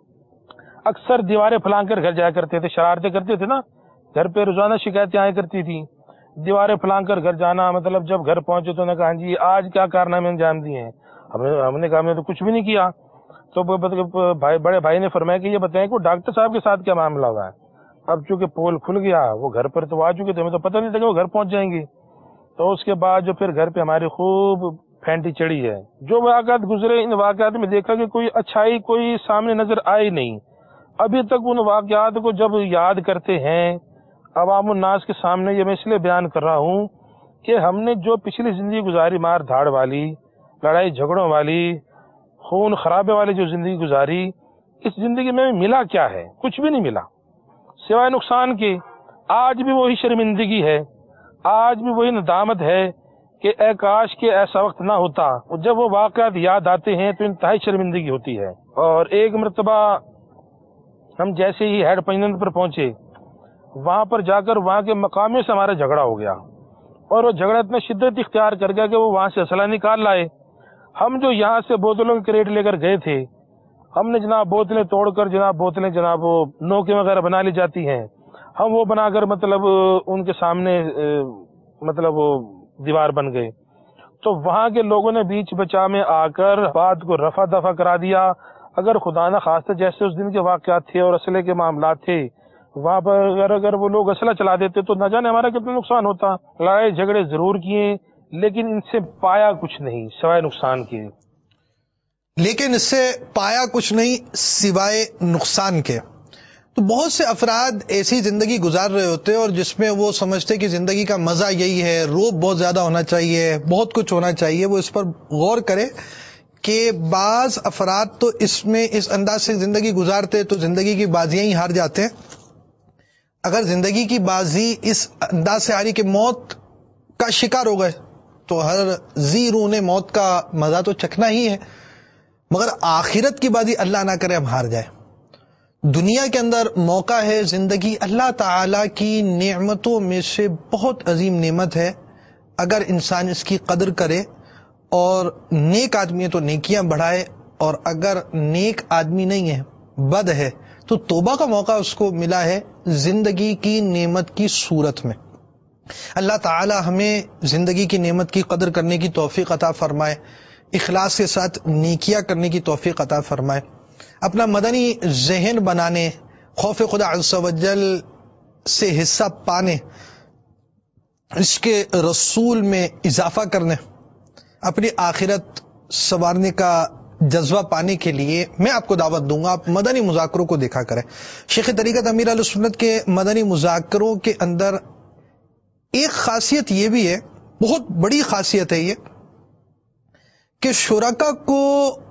اکثر دیواریں پھلانگ کر گھر جایا کرتے تھے، شرارتیں کرتے تھے نا، گھر پہ روزانہ شکایتیں آیا کرتی تھی، دیواریں پھلانگ کر گھر جانا. مطلب جب گھر پہنچے تو نے کہا جی آج کیا کارنامے انجام دیے ہیں؟ ہم نے ہم نے کہا ہم نے تو کچھ بھی نہیں کیا. تو بھائی بڑے بھائی نے فرمایا کہ یہ بتائیں کہ ڈاکٹر صاحب کے ساتھ کیا معاملہ ہوا ہے. اب چونکہ پول کھل گیا، وہ گھر پر تو آ چکے تھے، ہمیں تو پتہ نہیں تھا کہ وہ گھر پہنچ جائیں گے. تو اس کے بعد جو پھر گھر پہ ہماری خوب پھینٹی چڑھی ہے. جو واقعات گزرے ان واقعات میں دیکھا کہ کوئی اچھائی کوئی سامنے نظر آئی نہیں. ابھی تک ان واقعات کو جب یاد کرتے ہیں عوام الناس کے سامنے، یہ میں اس لیے بیان کر رہا ہوں کہ ہم نے جو پچھلی زندگی گزاری، مار دھاڑ والی، لڑائی جھگڑوں والی، خون خرابے والی جو زندگی گزاری، اس زندگی میں ملا کیا ہے؟ کچھ بھی نہیں ملا سوائے نقصان کے. آج بھی وہی شرمندگی ہے، آج بھی وہی ندامت ہے کہ اے کاش کہ ایسا وقت نہ ہوتا. جب وہ واقعات یاد آتے ہیں تو انتہائی شرمندگی ہوتی ہے. اور ایک مرتبہ ہم جیسے ہی ہیڈ پنجن پر پہنچے، وہاں پر جا کر وہاں کے مقامیوں سے ہمارا جھگڑا ہو گیا، اور وہ جھگڑا اتنا شدت اختیار کر گیا کہ وہ وہاں سے اسلحہ نکال لائے. ہم جو یہاں سے بوتلوں کے کریٹ لے کر گئے تھے، ہم نے جناب بوتلیں توڑ کر، جناب بوتلیں جناب وہ نوکے وغیرہ بنا لی جاتی ہیں، ہم وہ بنا کر مطلب ان کے سامنے مطلب وہ دیوار بن گئے. تو وہاں کے لوگوں نے بیچ بچا میں آ کر بات کو رفع دفع کرا دیا. اگر خدا نہ خواستہ جیسے اس دن کے واقعات تھے اور اسلحے کے معاملات تھے، وہاں پر اگر اگر وہ لوگ اسلحہ چلا دیتے تو نہ جانے ہمارا کتنا نقصان ہوتا. لڑائی جھگڑے ضرور کیے لیکن ان سے پایا کچھ نہیں سوائے نقصان کے. لیکن اس سے پایا کچھ نہیں سوائے نقصان کے. تو بہت سے افراد ایسی زندگی گزار رہے ہوتے ہیں اور جس میں وہ سمجھتے کہ زندگی کا مزہ یہی ہے، روب بہت زیادہ ہونا چاہیے، بہت کچھ ہونا چاہیے. وہ اس پر غور کرے کہ بعض افراد تو اس میں اس انداز سے زندگی گزارتے تو زندگی کی بازیاں ہی ہار جاتے ہیں. اگر زندگی کی بازی اس انداز سے ہاری کہ موت کا شکار ہو گئے تو ہر ذی روح نے موت کا مزہ تو چکھنا ہی ہے، مگر آخرت کی بازی اللہ نہ کرے ہم ہار جائے. دنیا کے اندر موقع ہے، زندگی اللہ تعالی کی نعمتوں میں سے بہت عظیم نعمت ہے. اگر انسان اس کی قدر کرے اور نیک آدمی ہے تو نیکیاں بڑھائے، اور اگر نیک آدمی نہیں ہے، بد ہے، تو توبہ کا موقع اس کو ملا ہے زندگی کی نعمت کی صورت میں. اللہ تعالی ہمیں زندگی کی نعمت کی قدر کرنے کی توفیق عطا فرمائے، اخلاص کے ساتھ نیکیاں کرنے کی توفیق عطا فرمائے، اپنا مدنی ذہن بنانے، خوف خدا عز و جل سے حصہ پانے، اس کے رسول میں اضافہ کرنے، اپنی آخرت سنوارنے کا جذبہ پانے کے لیے میں آپ کو دعوت دوں گا، آپ مدنی مذاکروں کو دیکھا کریں. شیخ طریقت امیر اہل سنت کے مدنی مذاکروں کے اندر ایک خاصیت یہ بھی ہے، بہت بڑی خاصیت ہے یہ، کہ شرکا کو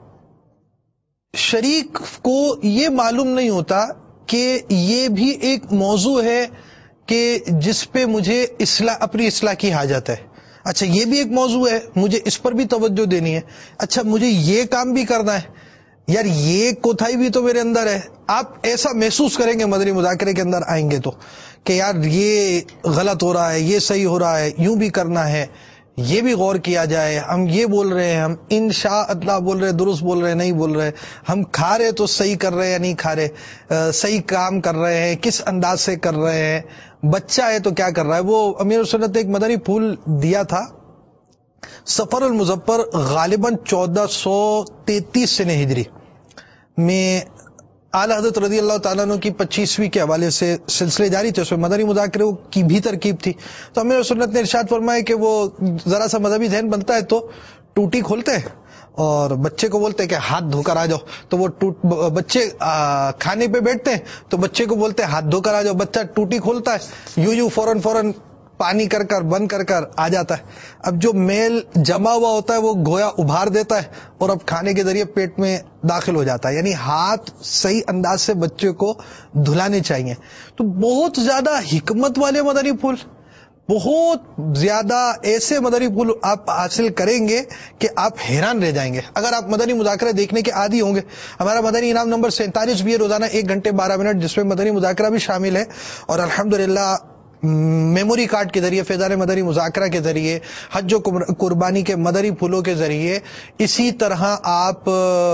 شریک کو یہ معلوم نہیں ہوتا کہ یہ بھی ایک موضوع ہے کہ جس پہ مجھے اصلاح اپنی اصلاح کی حاجت ہے. اچھا یہ بھی ایک موضوع ہے، مجھے اس پر بھی توجہ دینی ہے. اچھا مجھے یہ کام بھی کرنا ہے، یار یہ کوتاہی بھی تو میرے اندر ہے. آپ ایسا محسوس کریں گے مدنی مذاکرے کے اندر آئیں گے تو کہ یار یہ غلط ہو رہا ہے، یہ صحیح ہو رہا ہے، یوں بھی کرنا ہے، یہ بھی غور کیا جائے. ہم یہ بول رہے ہیں، ہم انشاء اللہ بول رہے، درست بول رہے نہیں بول رہے، ہم کھا رہے تو صحیح کر رہے یا نہیں کھا رہے، صحیح کام کر رہے ہیں کس انداز سے کر رہے ہیں، بچہ ہے تو کیا کر رہا ہے. وہ امیر سنت نے ایک مدنی پھول دیا تھا، سفر المظفر غالباً چودہ سو تینتیس سن ہجری میں اعلی حضرت رضی اللہ تعالیٰ عنہ کی پچیسویں کے حوالے سے سلسلے جاری تھے، اس میں مدنی مذاکرے کی بھی ترکیب تھی. تو امیر سنت نے ارشاد فرمایا کہ وہ ذرا سا مذہبی ذہن بنتا ہے تو ٹوٹی کھولتے ہیں اور بچے کو بولتے ہیں کہ ہاتھ دھو کر آ جاؤ. تو وہ ٹوٹ بچے کھانے پہ بیٹھتے ہیں تو بچے کو بولتے ہیں ہاتھ دھو کر آ جاؤ. بچہ ٹوٹی کھولتا ہے، یوں یوں فوراً فوراً پانی کر کر بند کر کر آ جاتا ہے. اب جو میل جمع ہوا ہوتا ہے وہ گویا ابھار دیتا ہے اور اب کھانے کے ذریعے پیٹ میں داخل ہو جاتا ہے. یعنی ہاتھ صحیح انداز سے بچے کو دھلانے چاہیے. تو بہت زیادہ حکمت والے مدنی پھول، بہت زیادہ ایسے مدنی پھول آپ حاصل کریں گے کہ آپ حیران رہ جائیں گے اگر آپ مدنی مذاکرہ دیکھنے کے عادی ہوں گے. ہمارا مدنی انعام نمبر سینتالیس بھی ہے، روزانہ ایک گھنٹے بارہ منٹ، جس میں مدنی مذاکرہ بھی شامل ہے. اور الحمدللہ میموری کارڈ کے ذریعے، فیضان مدنی مذاکرہ کے ذریعے، حج و قربانی کے مدنی پھولوں کے ذریعے، اسی طرح آپ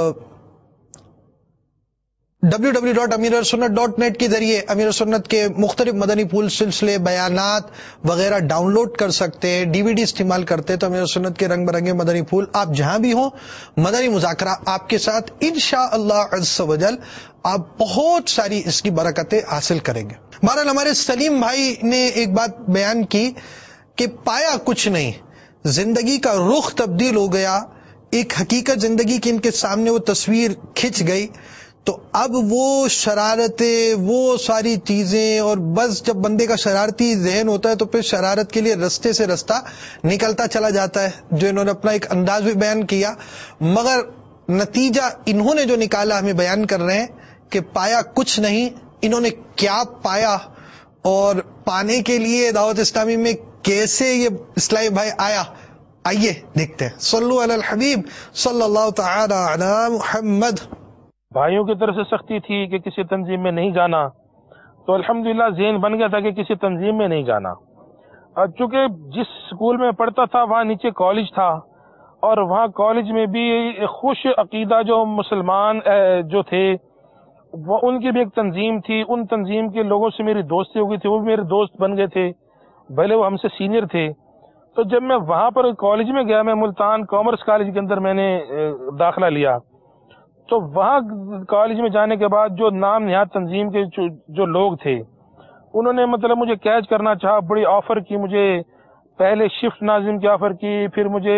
ڈبلیو ڈبلیو ڈاٹ امیر سنت ڈاٹ نیٹ کے ذریعے امیر سنت کے مختلف مدنی پھول، سلسلے، بیانات وغیرہ ڈاؤن لوڈ کر سکتے ہیں. ڈی وی ڈی استعمال کرتے ہیں تو امیر سنت کے رنگ برنگے مدنی پھول آپ جہاں بھی ہوں، مدنی مذاکرہ آپ کے ساتھ انشاءاللہ عز و جل آپ بہت ساری اس کی برکتیں حاصل کریں گے. بہرحال ہمارے سلیم بھائی نے ایک بات بیان کی کہ پایا کچھ نہیں، زندگی کا رخ تبدیل ہو گیا، ایک حقیقت زندگی کی ان کے سامنے وہ تصویر کھنچ گئی. تو اب وہ شرارتیں، وہ ساری چیزیں، اور بس جب بندے کا شرارتی ذہن ہوتا ہے تو پھر شرارت کے لیے رستے سے رستہ نکلتا چلا جاتا ہے، جو انہوں نے اپنا ایک انداز بھی بیان کیا. مگر نتیجہ انہوں نے جو نکالا ہمیں بیان کر رہے ہیں کہ پایا کچھ نہیں. انہوں نے کیا پایا اور پانے کے لیے دعوت اسلامی میں کیسے یہ اسلامی بھائی آیا، آئیے دیکھتے ہیں. صلو علی الحبیب صلی اللہ تعالی علی محمد. بھائیوں کی طرف سے سختی تھی کہ کسی تنظیم میں نہیں جانا، تو الحمدللہ ذہن بن گیا تھا کہ کسی تنظیم میں نہیں جانا. اور چونکہ جس اسکول میں پڑھتا تھا وہاں نیچے کالج تھا، اور وہاں کالج میں بھی خوش عقیدہ جو مسلمان جو تھے وہ ان کی بھی ایک تنظیم تھی. ان تنظیم کے لوگوں سے میری دوستی ہو گئی تھی، وہ بھی میرے دوست بن گئے تھے، بھلے وہ ہم سے سینئر تھے. تو جب میں وہاں پر کالج میں گیا، میں ملتان کامرس کالج کے اندر میں نے داخلہ لیا، تو وہاں کالج میں جانے کے بعد جو نام نہاد تنظیم کے جو لوگ تھے انہوں نے مطلب مجھے کیچ کرنا چاہا، بڑی آفر کی مجھے. پہلے شفٹ ناظم کی آفر کی، پھر مجھے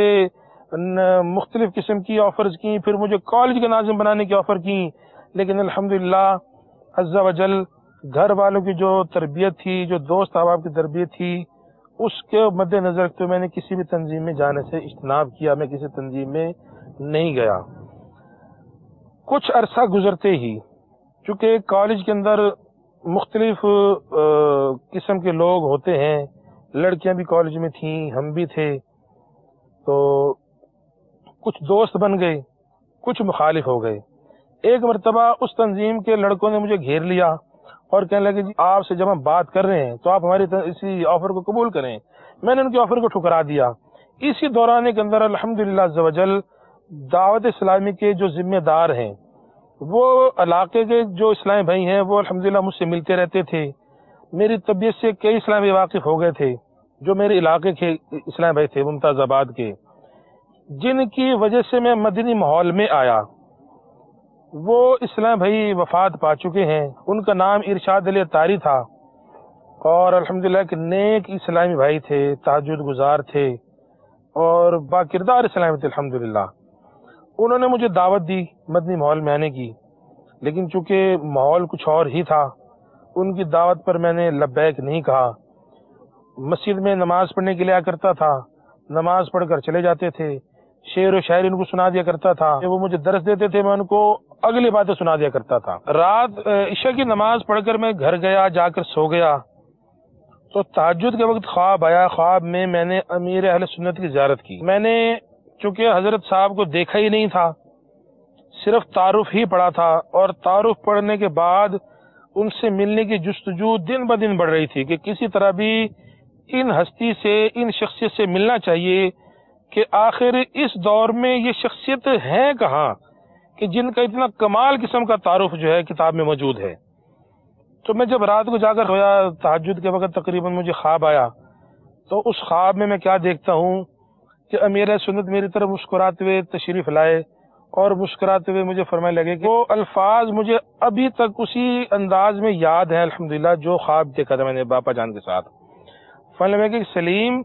مختلف قسم کی آفرز کی، پھر مجھے کالج کے ناظم بنانے کی آفر کی. لیکن الحمدللہ عز و جل گھر والوں کی جو تربیت تھی، جو دوست احباب کی تربیت تھی، اس کے مد نظر تو میں نے کسی بھی تنظیم میں جانے سے اجتناب کیا. میں کسی تنظیم میں نہیں گیا. کچھ عرصہ گزرتے ہی، چونکہ کالج کے اندر مختلف قسم کے لوگ ہوتے ہیں، لڑکیاں بھی کالج میں تھیں، ہم بھی تھے، تو کچھ دوست بن گئے، کچھ مخالف ہو گئے. ایک مرتبہ اس تنظیم کے لڑکوں نے مجھے گھیر لیا اور کہنے لگے جی آپ سے جب ہم بات کر رہے ہیں تو آپ ہماری اسی آفر کو قبول کریں. میں نے ان کی آفر کو ٹھکرا دیا. اسی دوران کے اندر الحمدللہ عز و جل دعوت اسلامی کے جو ذمہ دار ہیں، وہ علاقے کے جو اسلامی بھائی ہیں، وہ الحمدللہ مجھ سے ملتے رہتے تھے. میری طبیعت سے کئی اسلامی واقف ہو گئے تھے جو میرے علاقے کے اسلامی بھائی تھے، ممتاز آباد کے، جن کی وجہ سے میں مدنی ماحول میں آیا. وہ اسلامی بھائی وفات پا چکے ہیں. ان کا نام ارشاد علی طاری تھا، اور الحمدللہ ایک نیک اسلامی بھائی تھے، تہجد گزار تھے اور با کردار اسلامی تھے الحمدللہ. انہوں نے مجھے دعوت دی مدنی ماحول میں آنے کی، لیکن چونکہ ماحول کچھ اور ہی تھا، ان کی دعوت پر میں نے لبیک نہیں کہا. مسجد میں نماز پڑھنے کے لیے آیا کرتا تھا، نماز پڑھ کر چلے جاتے تھے، شعر و شاعری ان کو سنا دیا کرتا تھا. وہ مجھے درس دیتے تھے، میں ان کو اگلی باتیں سنا دیا کرتا تھا. رات عشاء کی نماز پڑھ کر میں گھر گیا، جا کر سو گیا، تو تہجد کے وقت خواب آیا. خواب میں میں نے امیر اہل سنت کی زیارت کی. میں نے چونکہ حضرت صاحب کو دیکھا ہی نہیں تھا، صرف تعارف ہی پڑھا تھا، اور تعارف پڑھنے کے بعد ان سے ملنے کی جستجو دن بہ دن بڑھ رہی تھی کہ کسی طرح بھی ان ہستی سے، ان شخصیت سے ملنا چاہیے کہ آخر اس دور میں یہ شخصیت ہے کہاں کہ جن کا اتنا کمال قسم کا تعارف جو ہے کتاب میں موجود ہے. تو میں جب رات کو جا کر رویا، تہجد کے وقت تقریباً مجھے خواب آیا، تو اس خواب میں میں کیا دیکھتا ہوں کہ امیر سنت میری طرف مسکراتے ہوئے تشریف لائے اور مسکراتے ہوئے مجھے فرمانے لگے کہ وہ الفاظ مجھے ابھی تک اسی انداز میں یاد ہیں الحمدللہ جو خواب دیکھا تھا میں نے باپا جان کے ساتھ. فرمانے لگے کہ سلیم،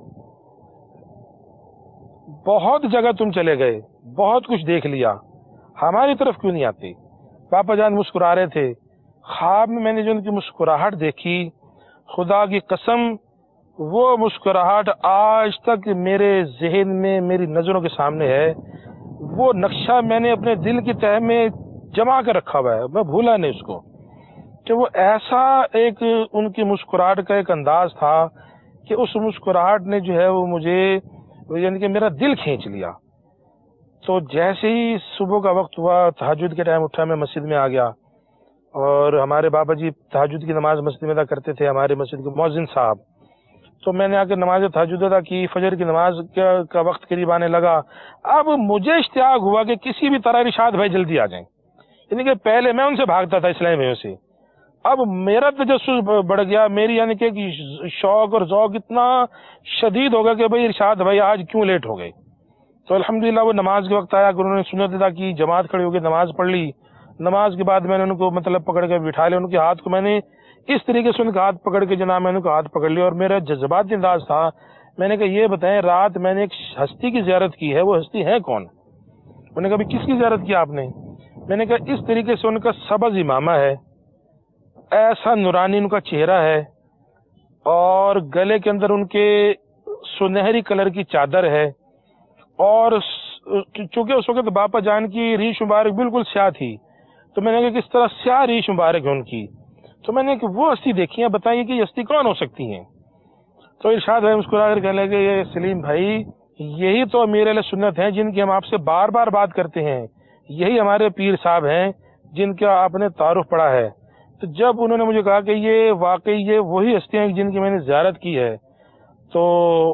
بہت جگہ تم چلے گئے، بہت کچھ دیکھ لیا، ہماری طرف کیوں نہیں آتے؟ باپا جان مسکرا رہے تھے. خواب میں میں نے جو ان کی مسکراہٹ دیکھی، خدا کی قسم وہ مسکراہٹ آج تک میرے ذہن میں، میری نظروں کے سامنے ہے. وہ نقشہ میں نے اپنے دل کی تہہ میں جما کر رکھا ہوا ہے، میں بھولا نہیں اس کو، کہ وہ ایسا ایک ان کی مسکراہٹ کا ایک انداز تھا کہ اس مسکراہٹ نے جو ہے وہ مجھے یعنی کہ میرا دل کھینچ لیا. تو جیسے ہی صبح کا وقت ہوا، تہجد کے ٹائم اٹھا، میں مسجد میں آ گیا، اور ہمارے بابا جی تہجد کی نماز مسجد میں ادا کرتے تھے، ہمارے مسجد کے مؤذن صاحب. تو میں نے آ کے نماز تہجد ادا کی، فجر کی نماز کا وقت قریب آنے لگا. اب مجھے اشتیاق ہوا کہ کسی بھی طرح ارشاد بھائی جلدی آ جائیں، یعنی کہ پہلے میں ان سے بھاگتا تھا اسلامی بھائیوں سے، اب میرا تجسس بڑھ گیا، میری یعنی کہ شوق اور ذوق اتنا شدید ہوگا کہ بھائی ارشاد بھائی آج کیوں لیٹ ہو گئے. تو الحمدللہ وہ نماز کے وقت آیا کہ انہوں نے سنت ادا کی، جماعت کھڑی ہو کے نماز پڑھ لی. نماز کے بعد میں نے ان کو مطلب پکڑ کے بٹھا لیا، ان کے ہاتھ کو میں نے اس طریقے سے ان کا ہاتھ پکڑ کے جناب میں نے ان کا ہاتھ پکڑ لیا، اور میرا جذباتی انداز تھا. میں نے کہا یہ بتائیں، رات میں نے ایک ہستی کی زیارت کی ہے، وہ ہستی ہے کون؟ انہوں نے کہا کس کی زیارت کی آپ نے؟ میں نے کہا اس طریقے سے ان کا سبز امامہ ہے، ایسا نورانی ان کا چہرہ ہے، اور گلے کے اندر ان کے سنہری کلر کی چادر ہے، اور چونکہ اس وقت باپا جان کی ریش مبارک بالکل سیاہ تھی، تو میں نے کہا کس طرح سیاہ ریش مبارک ہے ان کی. تو میں نے کہ وہ ہستی دیکھی ہے، بتائیے کہ یہ ہستی کون ہو سکتی ہیں؟ تو ارشاد بھائی مسکرا کر کہنے لگے یہ سلیم بھائی یہی تو امیر اہل سنت ہیں جن کی ہم آپ سے بار بار بات کرتے ہیں، یہی ہمارے پیر صاحب ہیں جن کا آپ نے تعارف پڑھا ہے. تو جب انہوں نے مجھے کہا کہ یہ واقعی یہ وہی ہستیاں ہیں جن کی میں نے زیارت کی ہے، تو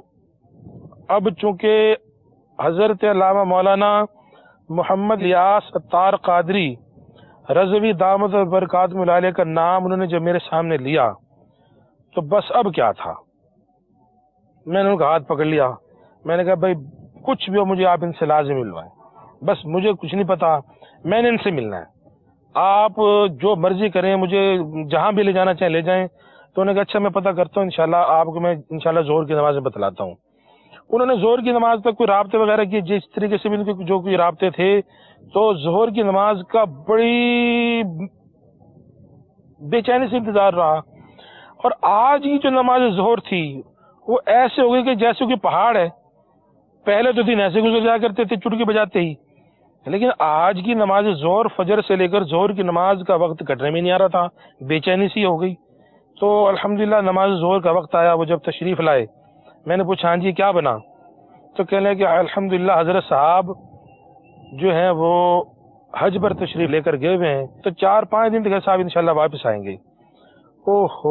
اب چونکہ حضرت علامہ مولانا محمد الیاس عطار قادری رضوی دامت برکاتہ العالیہ کا نام انہوں نے جب میرے سامنے لیا، تو بس اب کیا تھا، میں نے ان کا ہاتھ پکڑ لیا. میں نے کہا بھائی کچھ بھی ہو مجھے آپ ان سے لازم ملوائیں، بس مجھے کچھ نہیں پتا، میں نے ان سے ملنا ہے، آپ جو مرضی کریں، مجھے جہاں بھی لے جانا چاہیں لے جائیں. تو انہوں نے کہا اچھا میں پتہ کرتا ہوں، انشاءاللہ آپ کو میں انشاءاللہ ظہر کی نماز میں بتلاتا ہوں. انہوں نے ظہر کی نماز تک کوئی رابطے وغیرہ کی، جس طریقے سے بھی ان کے جو کوئی رابطے تھے، تو ظہر کی نماز کا بڑی بے چینی سے انتظار رہا. اور آج کی جو نماز ظہر تھی وہ ایسے ہو گئی کہ جیسے کوئی پہاڑ ہے. پہلے تو دن ایسے گزر جایا کرتے تھے چٹکی بجاتے ہی، لیکن آج کی نماز ظہر فجر سے لے کر ظہر کی نماز کا وقت کٹنے میں نہیں آ رہا تھا، بے چینی سی ہو گئی. تو الحمدللہ نماز ظہر کا وقت آیا، وہ جب تشریف لائے، میں نے پوچھا ہاں جی کیا بنا؟ تو کہنے کہ الحمدللہ حضرت صاحب جو ہیں وہ حج پر تشریف لے کر گئے ہوئے ہیں، تو چار پانچ دن تک صاحب انشاءاللہ واپس آئیں گے. او ہو،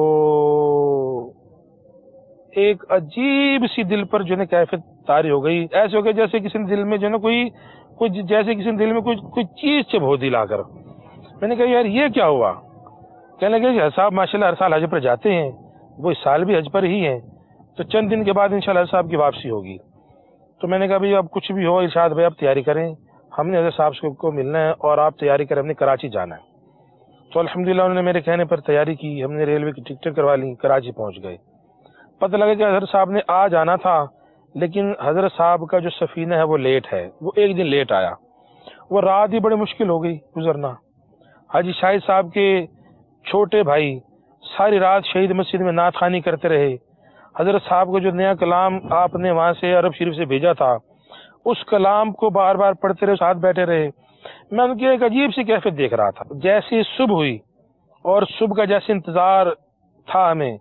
ایک عجیب سی دل پر جو ہے کیفیت طاری ہو گئی. ایسے ہو گیا جیسے کسی دل میں جو ہے نا کوئی کوئی جیسے کسی دل میں کوئی کوئی چیز چب ہو دی لا کر. میں نے کہا یار یہ کیا ہوا؟ کہنے لگے کہ صاحب ماشاءاللہ ہر سال حج پر جاتے ہیں، وہ اس سال بھی حج پر ہی ہیں، تو چند دن کے بعد انشاءاللہ حضرت صاحب کی واپسی ہوگی. تو میں نے کہا بھائی اب کچھ بھی ہو ارشاد بھائی آپ تیاری کریں، ہم نے حضرت صاحب کو ملنا ہے اور آپ تیاری کریں، ہم نے کراچی جانا ہے. تو الحمدللہ انہوں نے میرے کہنے پر تیاری کی، ہم نے ریلوے کی ٹکٹیں کروا لی، کراچی پہنچ گئے. پتہ لگا کہ حضرت صاحب نے آج آنا تھا، لیکن حضرت صاحب کا جو سفینہ ہے وہ لیٹ ہے، وہ ایک دن لیٹ آیا. وہ رات ہی بڑی مشکل ہو گئی گزرنا. حاجی شاہد صاحب کے چھوٹے بھائی ساری رات شہید مسجد میں نعت خوانی کرتے رہے. حضرت صاحب کو جو نیا کلام آپ نے وہاں سے عرب شریف سے بھیجا تھا، اس کلام کو بار بار پڑھتے رہے، ساتھ بیٹھے رہے. میں ان کی ایک عجیب سی کیفیت دیکھ رہا تھا. جیسی صبح ہوئی اور صبح کا جیسے انتظار تھا ہمیں،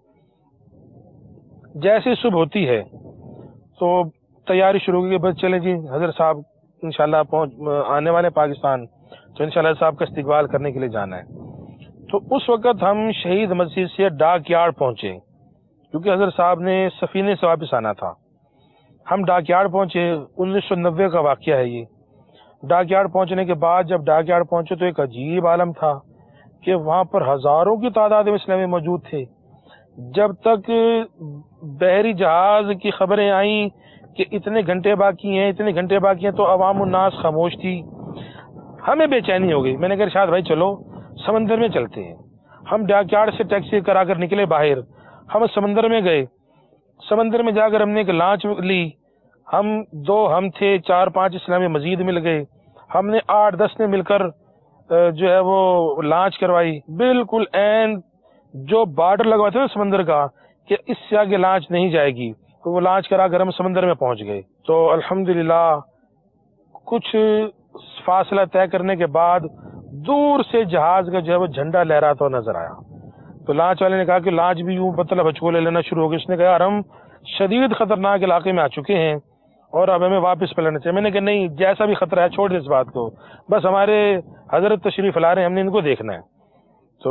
جیسے صبح ہوتی ہے تو تیاری شروع ہوگی، بس چلیں جی حضرت صاحب انشاءاللہ پہنچ آنے والے پاکستان، تو انشاءاللہ حضرت صاحب کا استقبال کرنے کے لیے جانا ہے. تو اس وقت ہم شہید مسجد سے ڈاک یارڈ پہنچے، کیونکہ حضرت صاحب نے سفینے سے واپس آنا تھا. ہم ڈاک یارڈ پہنچے، انیس سو نوے کا واقعہ ہے یہ. ڈاک یارڈ پہنچنے کے بعد جب ڈاک یارڈ پہنچے تو ایک عجیب عالم تھا کہ وہاں پر ہزاروں کی تعداد میں اسلامی موجود تھے. جب تک بحری جہاز کی خبریں آئیں کہ اتنے گھنٹے باقی ہیں اتنے گھنٹے باقی ہیں تو عوام الناس خاموش تھی. ہمیں بے چینی ہو گئی. میں نے کہا ارشاد بھائی چلو سمندر میں چلتے ہیں. ہم ڈاک یارڈ سے ٹیکسی کرا کر نکلے باہر، ہم سمندر میں گئے. سمندر میں جا کر ہم نے ایک لانچ لی. ہم دو ہم تھے، چار پانچ اسلامی مزید مل گئے. ہم نے آٹھ دس نے مل کر جو ہے وہ لانچ کروائی. بالکل این جو بارڈر لگوا تھا نا سمندر کا، کہ اس سے آگے لانچ نہیں جائے گی، تو وہ لانچ کرا کر ہم سمندر میں پہنچ گئے۔ تو الحمدللہ کچھ فاصلہ طے کرنے کے بعد دور سے جہاز کا جو ہے وہ جھنڈا لہراتا ہوا نظر آیا۔ تو لانچ والے نے کہا کہ لانچ بھی یوں مطلب ہچکولے لینا شروع ہو گئی۔ اس نے کہا یار ہم شدید خطرناک علاقے میں آ چکے ہیں اور اب ہمیں واپس پلٹنا چاہیے۔ میں نے کہا نہیں، جیسا بھی خطرہ ہے چھوڑ دیں اس بات کو، بس ہمارے حضرت تشریف لا رہے ہیں، ہم نے ان کو دیکھنا ہے۔ تو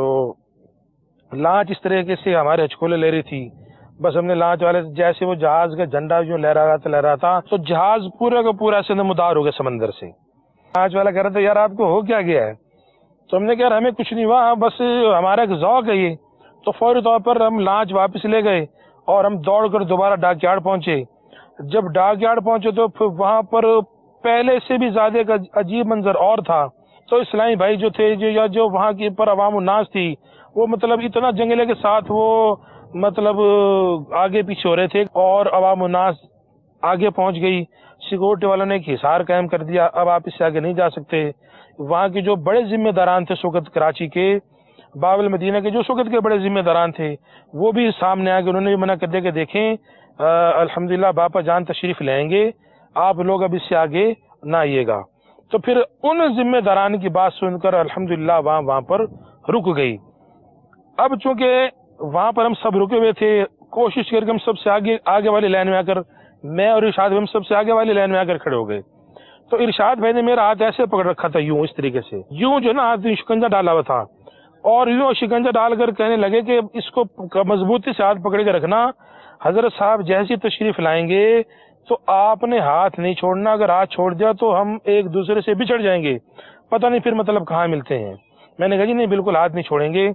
لانچ اس طریقے سے ہمارے ہچکولے لے رہی تھی، بس ہم نے لانچ والے جیسے وہ جہاز کا جھنڈا جو لہرا رہا تھا لہرا تھا تو جہاز پورا کا پورا ایسے مدار ہو گیا سمندر سے۔ لانچ والا کہہ رہا تھا یار آپ کو ہو کیا گیا ہے؟ تو ہم نے کہا یار ہمیں کچھ نہیں ہوا، بس ہمارا ایک ذوق ہے یہ۔ تو فوری طور پر ہم لانچ واپس لے گئے اور ہم دوڑ کر دوبارہ ڈاک یارڈ پہنچے۔ جب ڈاک یارڈ پہنچے تو پھر وہاں پر پہلے سے بھی زیادہ ایک عجیب منظر اور تھا۔ تو اسلامی بھائی جو تھے جو یا جو وہاں کی پر عوام الناس تھی وہ مطلب اتنا جنگلے کے ساتھ وہ مطلب آگے پیچھے ہو رہے تھے اور عوام الناس آگے پہنچ گئی۔ سیکورٹی والوں نے ایک حصار قائم کر دیا، اب آپ اس سے آگے نہیں جا سکتے۔ وہاں کے جو بڑے ذمہ داران تھے اس وقت کراچی کے، باب المدینہ کے جو اس وقت کے بڑے ذمہ داران تھے، وہ بھی سامنے آ کے انہوں نے بھی منع کر دیا کہ دیکھیں الحمدللہ باپا جان تشریف لائیں گے، آپ لوگ اب اس سے آگے نہ آئیے گا۔ تو پھر ان ذمہ داران کی بات سن کر الحمدللہ وہاں وہاں پر رک گئی۔ اب چونکہ وہاں پر ہم سب رکے ہوئے تھے، کوشش کر کے ہم سب سے آگے آگے والی لائن میں آ کر، میں اور ارشاد بھائی ہم سب سے آگے والی لائن میں آ کر کھڑے ہو گئے۔ تو ارشاد بھائی نے میرا ہاتھ ایسے پکڑ رکھا تھا یوں، اس طریقے سے یوں جو نا ہاتھ شکنجا ڈالا ہوا تھا، اور یوں شکنجا ڈال کر کہنے لگے کہ اس کو مضبوطی سے ہاتھ پکڑ کے رکھنا، حضرت صاحب جیسی تشریف لائیں گے تو آپ نے ہاتھ نہیں چھوڑنا، اگر ہاتھ چھوڑ دیا تو ہم ایک دوسرے سے بچھڑ جائیں گے، پتہ نہیں پھر مطلب کہاں ملتے ہیں۔ میں نے کہا جی نہیں بالکل ہاتھ نہیں چھوڑیں گے،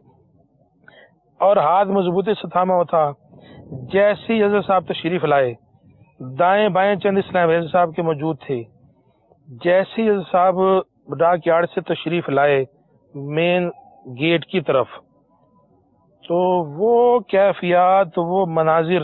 اور ہاتھ مضبوطی سے تھاما ہوا تھا۔ جیسے ہی حضرت صاحب تشریف لائے، دائیں بائیں چند اسلام حضرت صاحب کے موجود تھے، جیسے ہی حضرت صاحب ڈاک یارڈ سے تشریف لائے مین گیٹ کی طرف، تو وہ کیفیات، وہ مناظر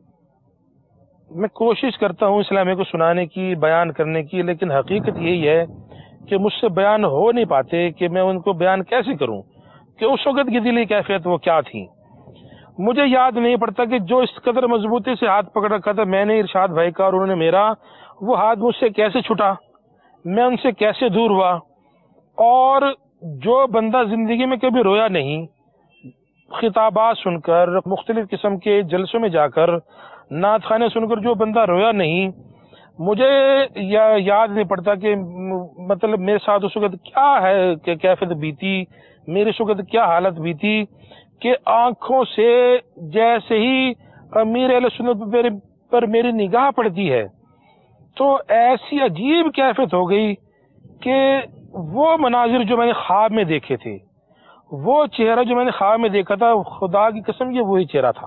میں کوشش کرتا ہوں اسلامیہ کو سنانے کی، بیان کرنے کی، لیکن حقیقت یہی ہے کہ مجھ سے بیان ہو نہیں پاتے کہ میں ان کو بیان کیسے کروں کہ اس وقت کی دلی کیفیت وہ کیا تھی۔ مجھے یاد نہیں پڑتا کہ جو اس قدر مضبوطی سے ہاتھ پکڑ رکھا تھا میں نے ارشاد بھائی کا اور انہوں نے میرا، وہ ہاتھ مجھ سے کیسے چھٹا، میں ان سے کیسے دور ہوا۔ اور جو بندہ زندگی میں کبھی رویا نہیں، خطابات سن کر، مختلف قسم کے جلسوں میں جا کر، نعت خانے سن کر جو بندہ رویا نہیں، مجھے یا یاد نہیں پڑتا کہ مطلب میرے ساتھ اس وقت کیا ہے کہ کیفیت بیتی، میرے اس وقت کیا حالت بیتی کہ آنکھوں سے جیسے ہی امیر اہل سنت پر میری نگاہ پڑتی ہے تو ایسی عجیب کیفیت ہو گئی کہ وہ مناظر جو میں نے خواب میں دیکھے تھے، وہ چہرہ جو میں نے خواب میں دیکھا تھا، خدا کی قسم یہ وہی چہرہ تھا۔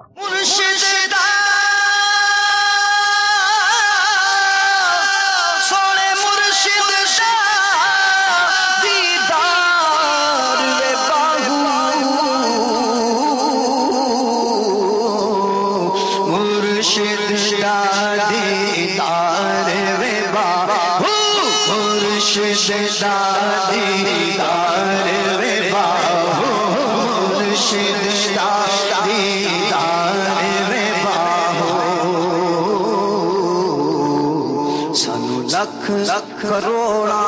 لکھ کروڑا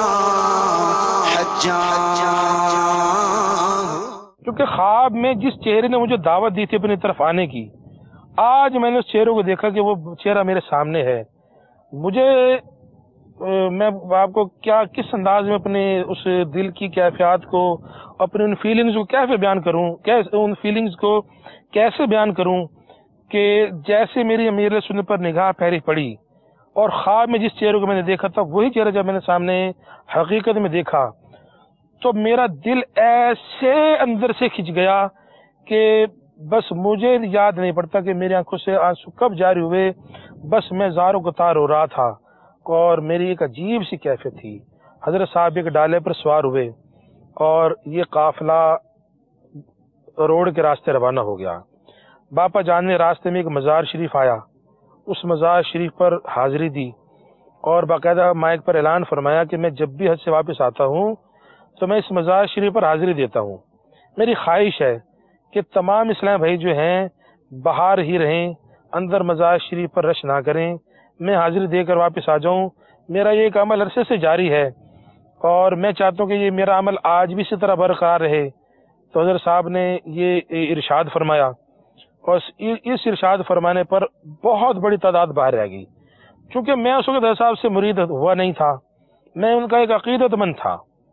کیونکہ خواب میں جس چہرے نے مجھے دعوت دی تھی اپنی طرف آنے کی، آج میں نے اس چہرے کو دیکھا کہ وہ چہرہ میرے سامنے ہے۔ مجھے میں آپ کو کیا کس انداز میں اپنے اس دل کی کیفیات کو، اپنے ان فیلنگز کو کیسے بیان کروں، ان فیلنگز کو کیسے بیان کروں کہ جیسے میری امیر سنت پر نگاہ پھیری پڑی اور خواب میں جس چہرے کو میں نے دیکھا تھا وہی چہرہ جب میں نے سامنے حقیقت میں دیکھا تو میرا دل ایسے اندر سے کھنچ گیا کہ بس مجھے یاد نہیں پڑتا کہ میری آنکھوں سے آنسو کب جاری ہوئے، بس میں زاروں قطار ہو رہا تھا اور میری ایک عجیب سی کیفیت تھی۔ حضرت صاحب ایک ڈالے پر سوار ہوئے اور یہ قافلہ روڈ کے راستے روانہ ہو گیا۔ باپا جان نے راستے میں ایک مزار شریف آیا، اس مزار شریف پر حاضری دی اور باقاعدہ مائک پر اعلان فرمایا کہ میں جب بھی حج سے واپس آتا ہوں تو میں اس مزار شریف پر حاضری دیتا ہوں۔ میری خواہش ہے کہ تمام اسلام بھائی جو ہیں باہر ہی رہیں، اندر مزار شریف پر رش نہ کریں، میں حاضری دے کر واپس آ جاؤں۔ میرا یہ ایک عمل عرصے سے جاری ہے اور میں چاہتا ہوں کہ یہ میرا عمل آج بھی اسی طرح برقرار رہے۔ تو حضرت صاحب نے یہ ارشاد فرمایا اور اس ارشاد فرمانے پر بہت بڑی تعداد باہر آ گئی، چونکہ میں اس وقت حضرت صاحب سے مرید ہوا نہیں تھا، میں ان کا ایک عقیدت مند تھا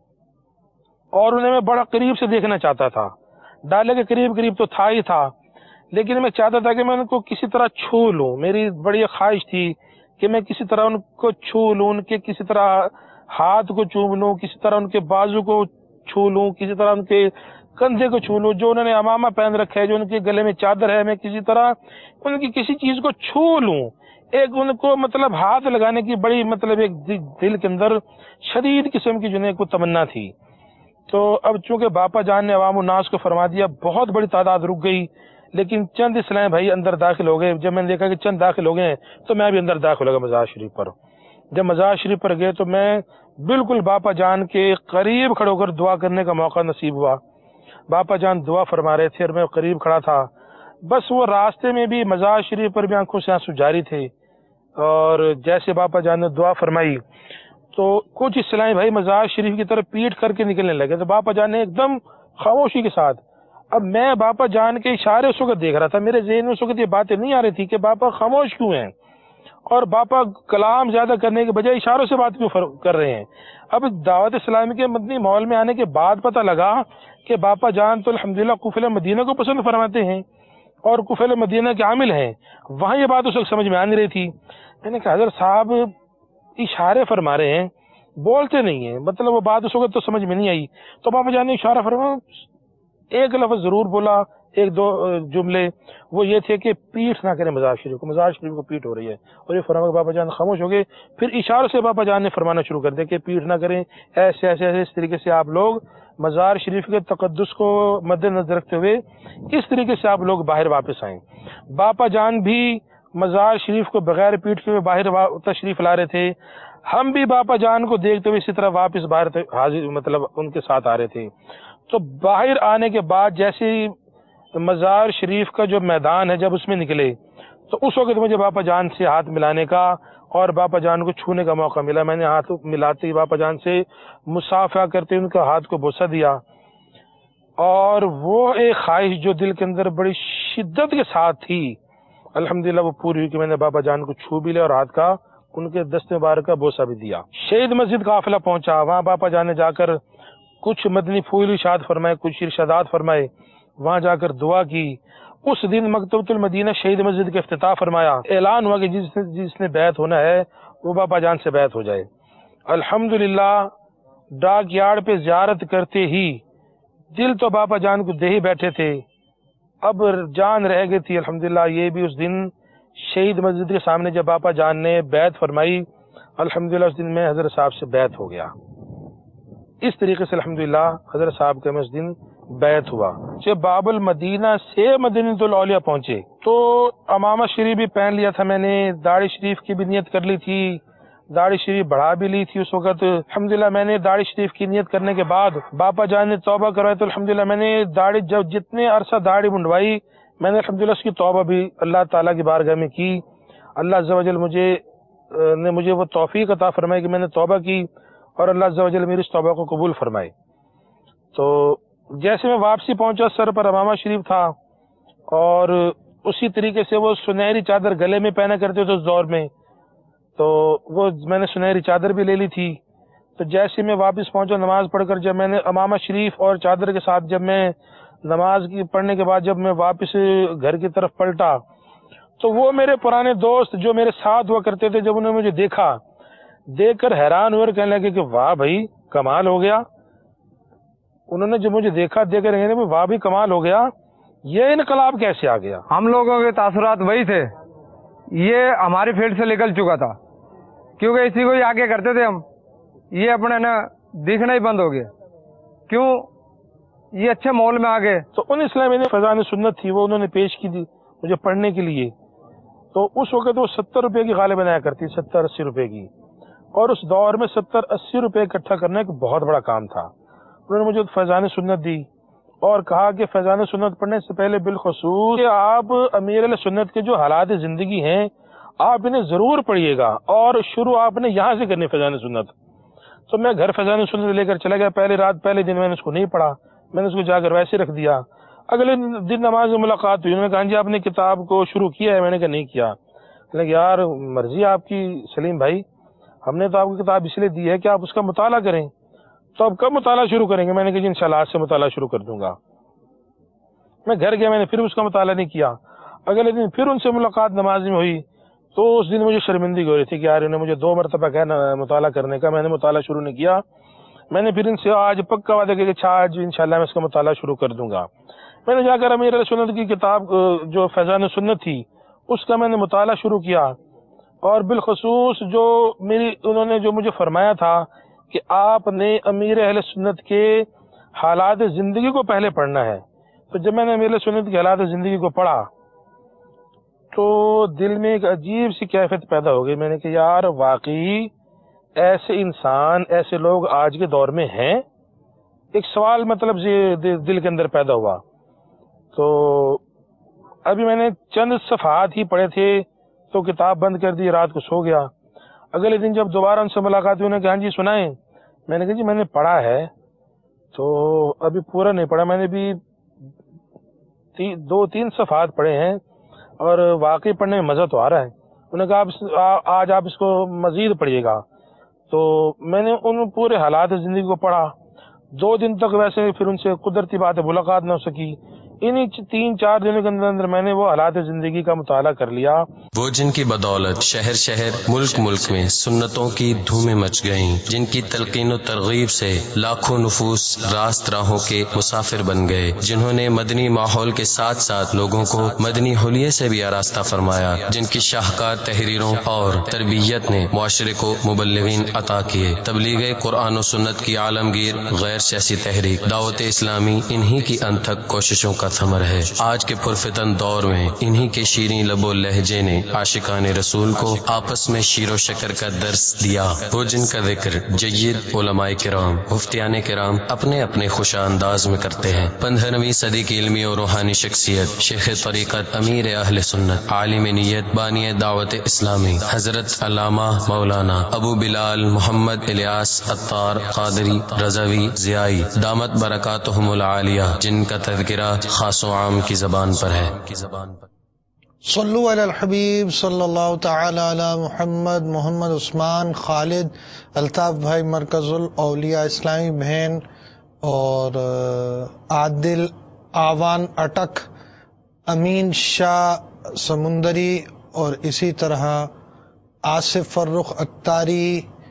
اور انہیں میں بڑا قریب سے دیکھنا چاہتا تھا۔ ڈالے کے قریب قریب تو تھا ہی تھا، لیکن میں چاہتا تھا کہ میں ان کو کسی طرح چھو لوں۔ میری بڑی خواہش تھی کہ میں کسی طرح ان کو چھو لوں، ان کے کسی طرح ہاتھ کو چوم لوں، کسی طرح ان کے بازو کو چھو لوں، کسی طرح ان کے کندھے کو چھو لوں، جو انہوں نے امامہ پہن رکھا ہے، جو ان کے گلے میں چادر ہے، میں کسی طرح ان کی کسی چیز کو چھو لوں۔ ایک ان کو مطلب ہاتھ لگانے کی بڑی مطلب ایک دل کے اندر شدید قسم کی جو ہے کو تمنا تھی۔ تو اب چونکہ باپا جان نے عوام الناس کو فرما دیا، بہت بڑی تعداد رک گئی، لیکن چند اسلام بھائی اندر داخل ہو گئے۔ جب میں نے دیکھا کہ چند داخل ہو گئے ہیں تو میں بھی اندر داخل ہو گیا مزار شریف پر۔ جب مزار شریف پر گئے تو میں بالکل باپا جان کے قریب کھڑے ہو کر دعا کرنے کا موقع نصیب ہوا۔ باپا جان دعا فرما رہے تھے اور میں قریب کھڑا تھا۔ بس وہ راستے میں بھی مزار شریف پر بھی آنکھوں سے آنسو جاری تھے، اور جیسے باپا جان نے دعا فرمائی تو کچھ اسلامی بھائی مزار شریف کی طرف پیٹ کر کے نکلنے لگے، تو باپا جان نے ایک دم خاموشی کے ساتھ، اب میں باپا جان کے اشارے اس وقت دیکھ رہا تھا، میرے ذہن میں اس وقت یہ باتیں نہیں آ رہی تھی کہ باپا خاموش کیوں ہیں اور باپا کلام زیادہ کرنے کے بجائے اشاروں سے بات کیوں کر رہے ہیں۔ اب دعوت اسلامی کے مدنی ماحول میں آنے کے بعد پتہ لگا کہ باپا جان تو الحمدللہ قفل مدینہ کو پسند فرماتے ہیں اور قفل مدینہ کے عامل ہیں، وہاں یہ بات اس وقت سمجھ میں آ نہیں رہی تھی۔ میں نے کہا حضرت صاحب اشارے فرما رہے ہیں، بولتے نہیں ہیں، مطلب وہ بات اس وقت تو سمجھ میں نہیں آئی۔ تو باپا جان نے اشارہ فرما ایک لفظ ضرور بولا، ایک دو جملے، وہ یہ تھے کہ پیٹ نہ کریں مزار شریف کو، مزار شریف کو پیٹ ہو رہی ہے، اور یہ فرما باپا جان خاموش ہو گئے۔ پھر اشاروں سے باپا جان نے فرمانا شروع کر دیا کہ پیٹ نہ کریں، ایسے ایسے ایسے اس طریقے سے آپ لوگ مزار شریف کے تقدس کو مد نظر رکھتے ہوئے اس طریقے سے آپ لوگ باہر واپس آئیں۔ باپا جان بھی مزار شریف کو بغیر پیٹ کے باہر تشریف لا رہے تھے، ہم بھی باپا جان کو دیکھتے ہوئے اسی طرح واپس باہر حاضر مطلب ان کے ساتھ آ رہے تھے۔ تو باہر آنے کے بعد جیسے مزار شریف کا جو میدان ہے جب اس میں نکلے تو اس وقت مجھے باپا جان سے ہاتھ ملانے کا اور باپا جان کو چھونے کا موقع ملا۔ میں نے ہاتھ ملاتے ہی باپا جان سے مصافحہ کرتے ان کا ہاتھ کو بوسہ دیا، اور وہ ایک خواہش جو دل کے اندر بڑی شدت کے ساتھ تھی الحمدللہ وہ پوری ہوئی کہ میں نے باپا جان کو چھو بھی لیا اور ہاتھ کا ان کے دست مبارک کا بوسہ بھی دیا۔ شہید مسجد قافلہ پہنچا، وہاں باپا جان نے جا کر کچھ مدنی پھول ارشاد فرمائے، کچھ ارشادات فرمائے، وہاں جا کر دعا کی۔ اس دن مکتبۃ المدینہ شہید مسجد کا افتتاح فرمایا، اعلان ہوا کہ جس نے جس نے بیعت ہونا ہے وہ باپا جان سے بیعت ہو جائے۔ الحمدللہ ڈاک یارڈ پہ زیارت کرتے ہی دل تو باپا جان کو دے ہی بیٹھے تھے، اب جان رہ گئی تھی۔ الحمدللہ یہ بھی اس دن شہید مسجد کے سامنے جب باپا جان نے بیعت فرمائی، الحمدللہ اس دن میں حضرت صاحب سے بیعت ہو گیا۔ اس طریقے سے الحمدللہ حضرت صاحب کا میں اس دن بیعت ہوا۔ جب باب المدینہ سے مدینۃ الاولیاء پہنچے تو امامہ شریف بھی پہن لیا تھا میں نے، داڑھی شریف کی بھی نیت کر لی تھی، داڑھی شریف بڑھا بھی لی تھی اس وقت۔ الحمدللہ میں نے داڑھی شریف کی نیت کرنے کے بعد باپا جان نے توبہ کروائی تو الحمدللہ میں نے داڑھی جب جتنے عرصہ داڑھی منڈوائی میں نے الحمدللہ اس کی توبہ بھی اللہ تعالیٰ کی بارگاہ میں کی۔ اللہ عز و جل مجھے نے مجھے وہ توفیق عطا فرمائی کہ میں نے توبہ کی اور اللہ عز و جل میری اس توبہ کو قبول فرمائے۔ تو جیسے میں واپسی پہنچا سر پر امامہ شریف تھا، اور اسی طریقے سے وہ سنہری چادر گلے میں پہنا کرتے تھے اس دور میں، تو وہ میں نے سنہری چادر بھی لے لی تھی۔ تو جیسے میں واپس پہنچا نماز پڑھ کر، جب میں نے امامہ شریف اور چادر کے ساتھ جب میں نماز کی پڑھنے کے بعد جب میں واپس گھر کی طرف پلٹا تو وہ میرے پرانے دوست جو میرے ساتھ ہوا کرتے تھے، جب انہوں نے مجھے دیکھا، دیکھ کر حیران ہوئے، کہنے لگے کہ واہ بھائی کمال ہو گیا۔ انہوں نے جب مجھے دیکھا دیکھ کر کہنے لگے واہ بھی کمال ہو گیا، یہ انقلاب کیسے آ گیا؟ ہم لوگوں کے تاثرات وہی تھے، یہ ہماری فیلڈ سے نکل چکا تھا، کیونکہ اسی کو ہی آگے کرتے تھے ہم، یہ اپنے نا دکھنا ہی بند ہو گیا، کیوں یہ اچھے ماحول میں آ گئے۔ تو ان اسلامی فضائل سنت تھی وہ انہوں نے پیش کی تھی مجھے پڑھنے کے لیے، تو اس وقت وہ ستر روپے کی غالب بنایا کرتی، ستر اسی روپے کی، اور اس دور میں ستر اسی روپے اکٹھا کرنا ایک بہت بڑا کام تھا۔ انہوں نے مجھے فیضان سنت دی اور کہا کہ فیضان سنت پڑھنے سے پہلے بالخصوص کہ آپ امیر علیہ سنت کے جو حالات زندگی ہیں آپ انہیں ضرور پڑھیے گا، اور شروع آپ نے یہاں سے کرنی فیضان سنت۔ تو میں گھر فیضان سنت لے کر چلا گیا، پہلی رات پہلے دن میں نے اس کو نہیں پڑھا، میں نے اس کو جا کر ویسے رکھ دیا۔ اگلے دن نماز میں ملاقات ہوئی، انہوں نے کہا جی آپ نے کتاب کو شروع کیا ہے؟ میں نے کہا نہیں کیا۔ لیکن یار مرضی آپ کی سلیم بھائی، ہم نے تو آپ کی کتاب اس لیے دی ہے کہ آپ اس کا مطالعہ کریں، تو اب کب مطالعہ شروع کریں گے؟ میں نے کہا جی انشاءاللہ آج سے مطالعہ شروع کر دوں گا۔ میں گھر گیا، میں نے پھر اس کا مطالعہ نہیں کیا۔ اگلے دن پھر ان سے ملاقات نماز میں ہوئی، تو اس دن مجھے شرمندگی ہو رہی تھی کہ یار انہوں نے مجھے دو مرتبہ کہا مطالعہ کرنے کا، میں نے مطالعہ شروع نہیں کیا۔ میں نے پھر ان سے آج پکا وعدہ کیا کہ اچھا آج انشاءاللہ میں اس کا مطالعہ شروع کر دوں گا۔ میں نے جا کر امیر علیہ سنت کی کتاب جو فیضان سنت تھی اس کا میں نے مطالعہ شروع کیا، اور بالخصوص جو میری انہوں نے جو مجھے فرمایا تھا کہ آپ نے امیر اہل سنت کے حالات زندگی کو پہلے پڑھنا ہے، تو جب میں نے امیر اہل سنت کے حالات زندگی کو پڑھا تو دل میں ایک عجیب سی کیفیت پیدا ہو گئی۔ میں نے کہا یار واقعی ایسے انسان، ایسے لوگ آج کے دور میں ہیں؟ ایک سوال مطلب دل کے اندر پیدا ہوا۔ تو ابھی میں نے چند صفحات ہی پڑھے تھے تو کتاب بند کر دی، رات کو سو گیا۔ اگلے دن جب دوبارہ ان سے ملاقات ہوئی، انہوں نے کہا ہاں جی سنائیں۔ میں نے کہا جی میں نے پڑھا ہے، تو ابھی پورا نہیں پڑھا، میں نے بھی تی, دو تین صفحات پڑھے ہیں اور واقعی پڑھنے میں مزہ تو آ رہا ہے۔ انہوں نے کہا آج آپ اس کو مزید پڑھیے گا۔ تو میں نے ان پورے حالات زندگی کو پڑھا۔ دو دن تک ویسے پھر ان سے قدرتی بات ہے ملاقات نہ ہو سکی، انہی تین چار دنوں کے اندر اندر میں نے وہ حالات زندگی کا مطالعہ کر لیا۔ وہ جن کی بدولت شہر شہر ملک ملک میں سنتوں کی دھومیں مچ گئیں، جن کی تلقین و ترغیب سے لاکھوں نفوس راست راہوں کے مسافر بن گئے، جنہوں نے مدنی ماحول کے ساتھ ساتھ لوگوں کو مدنی حلیے سے بھی آراستہ فرمایا، جن کی شاہکار تحریروں اور تربیت نے معاشرے کو مبلغین عطا کیے۔ تبلیغ قرآن و سنت کی عالمگیر غیر سیاسی تحریک دعوت اسلامی انہی کی انتھک کوششوں کا ثمر ہے۔ آج کے پرفتن دور میں انہی کے شیریں لب و لہجے نے عاشقان رسول کو آپس میں شیر و شکر کا درس دیا۔ وہ جن کا ذکر جید علماء کرام مفتیان کرام اپنے اپنے خوش انداز میں کرتے ہیں۔ پندرہویں صدی کی علمی اور روحانی شخصیت شیخ طریقت امیر اہل سنت عالم نیت بانی دعوت اسلامی حضرت علامہ مولانا ابو بلال محمد الیاس عطار قادری رضوی ضیائی دامت برکاتہم العالیہ، جن کا تذکرہ خاص و عام کی زبان پر ہے۔ صلو علی الحبیب صلی اللہ تعالی علی محمد محمد عثمان خالد الطاف بھائی مرکز الاولیاء اسلامی بہن اور عادل آوان اٹک امین شاہ سمندری اور اسی طرح آصف فرخ اختاری،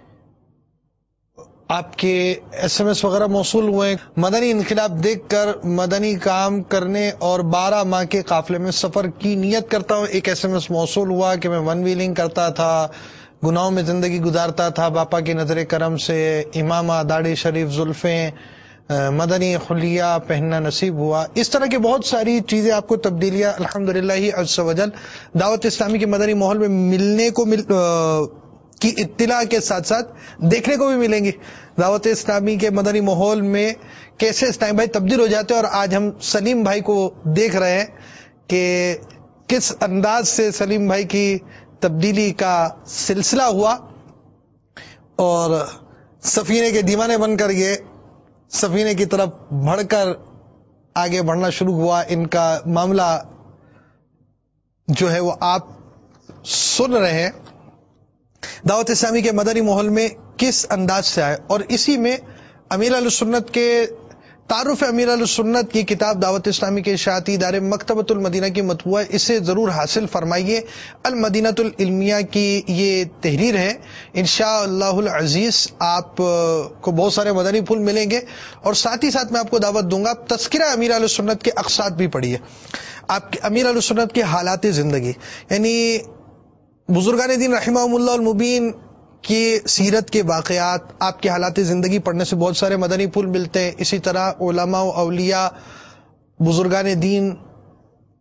آپ کے ایس ایم ایس وغیرہ موصول ہوئے۔ مدنی انقلاب دیکھ کر مدنی کام کرنے اور بارہ ماہ کے قافلے میں سفر کی نیت کرتا ہوں۔ ایک ایس ایم ایس موصول ہوا کہ میں ون ویلنگ کرتا تھا، گناہوں میں زندگی گزارتا تھا، باپا کی نظر کرم سے امامہ داڑھی شریف زلفیں مدنی خلیہ پہننا نصیب ہوا۔ اس طرح کی بہت ساری چیزیں آپ کو تبدیلیاں الحمدللہ عز و جل دعوت اسلامی کے مدنی ماحول میں ملنے کو مل کی اطلاع کے ساتھ ساتھ دیکھنے کو بھی ملیں گی۔ دعوت اسلامی کے مدنی ماحول میں کیسے اسلام بھائی تبدیل ہو جاتے ہیں، اور آج ہم سلیم بھائی کو دیکھ رہے ہیں کہ کس انداز سے سلیم بھائی کی تبدیلی کا سلسلہ ہوا اور سفینے کے دیوانے بن کر یہ سفینے کی طرف بڑھ کر آگے بڑھنا شروع ہوا۔ ان کا معاملہ جو ہے وہ آپ سن رہے ہیں دعوت اسلامی کے مدنی ماحول میں کس انداز سے آئے، اور اسی میں امیر علیہ سنت کے تعارف امیر علیہ سنت کی کتاب دعوت اسلامی کے اشاعتی ادارے مکتبۃ المدینہ کی مطبوعہ، اسے ضرور حاصل فرمائیے۔ المدینۃ العلمیہ کی یہ تحریر ہے، انشاءاللہ العزیز آپ کو بہت سارے مدنی پھول ملیں گے، اور ساتھ ہی ساتھ میں آپ کو دعوت دوں گا تذکرہ امیر علیہ سنت کے اقساط بھی پڑھیے۔ آپ امیر علیہ سنت کے حالات زندگی، یعنی بزرگان دین رحمہم اللہ المبین کی سیرت کے واقعات، آپ کے حالات زندگی پڑھنے سے بہت سارے مدنی پھول ملتے ہیں۔ اسی طرح علماء و اولیاء بزرگان دین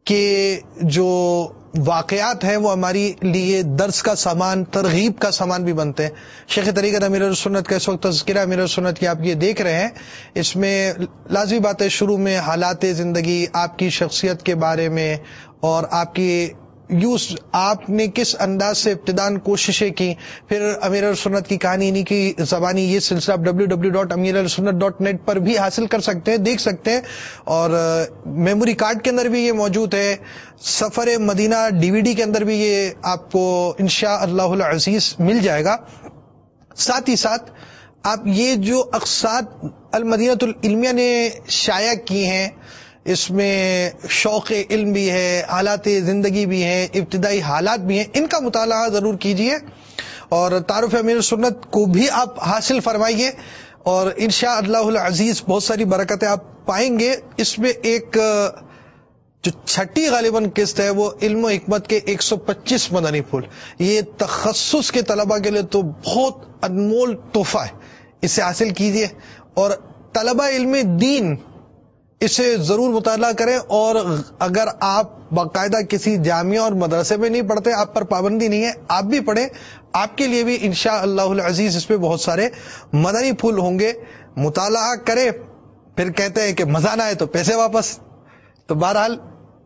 کہ جو واقعات ہیں وہ ہماری لیے درس کا سامان، ترغیب کا سامان بھی بنتے ہیں. شیخ طریقت امیر السنت کا اس وقت تذکرہ امیر السنت کی آپ یہ دیکھ رہے ہیں. اس میں لازمی بات ہے شروع میں حالات زندگی، آپ کی شخصیت کے بارے میں، اور آپ کی یوز آپ نے کس انداز سے ابتدان کوششیں کی. پھر امیر السنت کی کہانی انہی کی زبانی یہ سلسلہ W W dot Ameer Ahlesunnat dot net پر بھی حاصل کر سکتے ہیں، دیکھ سکتے ہیں. اور میموری کارڈ کے اندر بھی یہ موجود ہے. سفر مدینہ ڈی وی ڈی کے اندر بھی یہ آپ کو انشاء اللہ العزیز مل جائے گا. ساتھ ہی ساتھ آپ یہ جو اقساط المدینۃ العلمیہ نے شائع کی ہیں، اس میں شوق علم بھی ہے، حالات زندگی بھی ہیں، ابتدائی حالات بھی ہیں، ان کا مطالعہ ضرور کیجئے. اور تعارف امیر سنت کو بھی آپ حاصل فرمائیے، اور انشاء اللہ العزیز بہت ساری برکتیں آپ پائیں گے. اس میں ایک جو چھٹی غالباً قسط ہے وہ علم و حکمت کے ایک سو پچیس مدنی پھول، یہ تخصص کے طلباء کے لیے تو بہت انمول تحفہ ہے. اسے حاصل کیجئے، اور طلباء علم دین اسے ضرور مطالعہ کریں. اور اگر آپ باقاعدہ کسی جامعہ اور مدرسے میں نہیں پڑھتے، آپ پر پابندی نہیں ہے، آپ بھی پڑھیں، آپ کے لیے بھی انشاء اللہ العزیز اس پہ بہت سارے مدنی پھول ہوں گے. مطالعہ کریں، پھر کہتے ہیں کہ مزہ نہ آئے تو پیسے واپس. تو بہرحال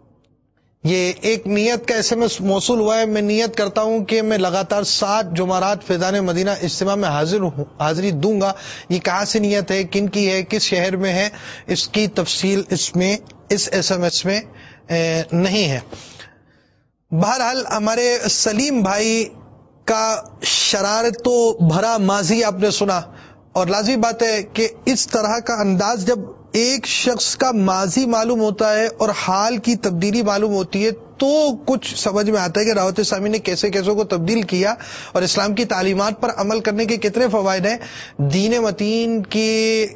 یہ ایک نیت کا ایس ایم ایس موصول ہوا ہے. میں نیت کرتا ہوں کہ میں لگاتار سات جمعرات فیضان مدینہ اجتماع میں حاضر ہوں حاضری دوں گا. یہ کہاں سے نیت ہے، کن کی ہے، کس شہر میں ہے، اس کی تفصیل اس میں اس ایس ایم ایس میں نہیں ہے. بہرحال ہمارے سلیم بھائی کا شرارتوں بھرا ماضی آپ نے سنا، اور لازمی بات ہے کہ اس طرح کا انداز جب ایک شخص کا ماضی معلوم ہوتا ہے اور حال کی تبدیلی معلوم ہوتی ہے تو کچھ سمجھ میں آتا ہے کہ دعوت اسلامی نے کیسے کیسوں کو تبدیل کیا، اور اسلام کی تعلیمات پر عمل کرنے کے کتنے فوائد ہیں. دین متین کے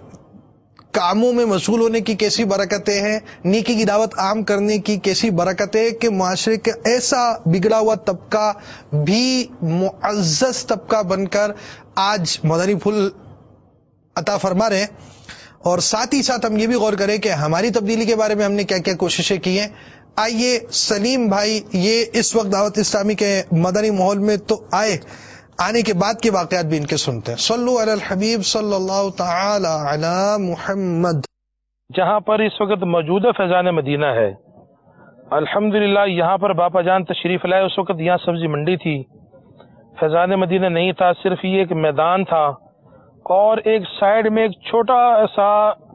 کاموں میں مشغول ہونے کی کیسی برکتیں ہیں، نیکی کی دعوت عام کرنے کی کیسی برکتیں، کہ معاشرے کا ایسا بگڑا ہوا طبقہ بھی معزز طبقہ بن کر آج مدنی پھول عطا فرما رہے ہیں. اور ساتھ ہی ساتھ ہم یہ بھی غور کریں کہ ہماری تبدیلی کے بارے میں ہم نے کیا کیا کوششیں کی ہیں. آئیے سلیم بھائی یہ اس وقت دعوت اسلامی کے مدنی ماحول میں تو آئے، آنے کے بعد کے واقعات بھی ان کے سنتے ہیں. صلو علی الحبیب صلی اللہ تعالی علی محمد. جہاں پر اس وقت موجودہ فیضان مدینہ ہے، الحمدللہ یہاں پر باپا جان تشریف لائے. اس وقت یہاں سبزی منڈی تھی، فیضان مدینہ نہیں تھا، صرف یہ ایک میدان تھا، اور ایک سائیڈ میں ایک چھوٹا سا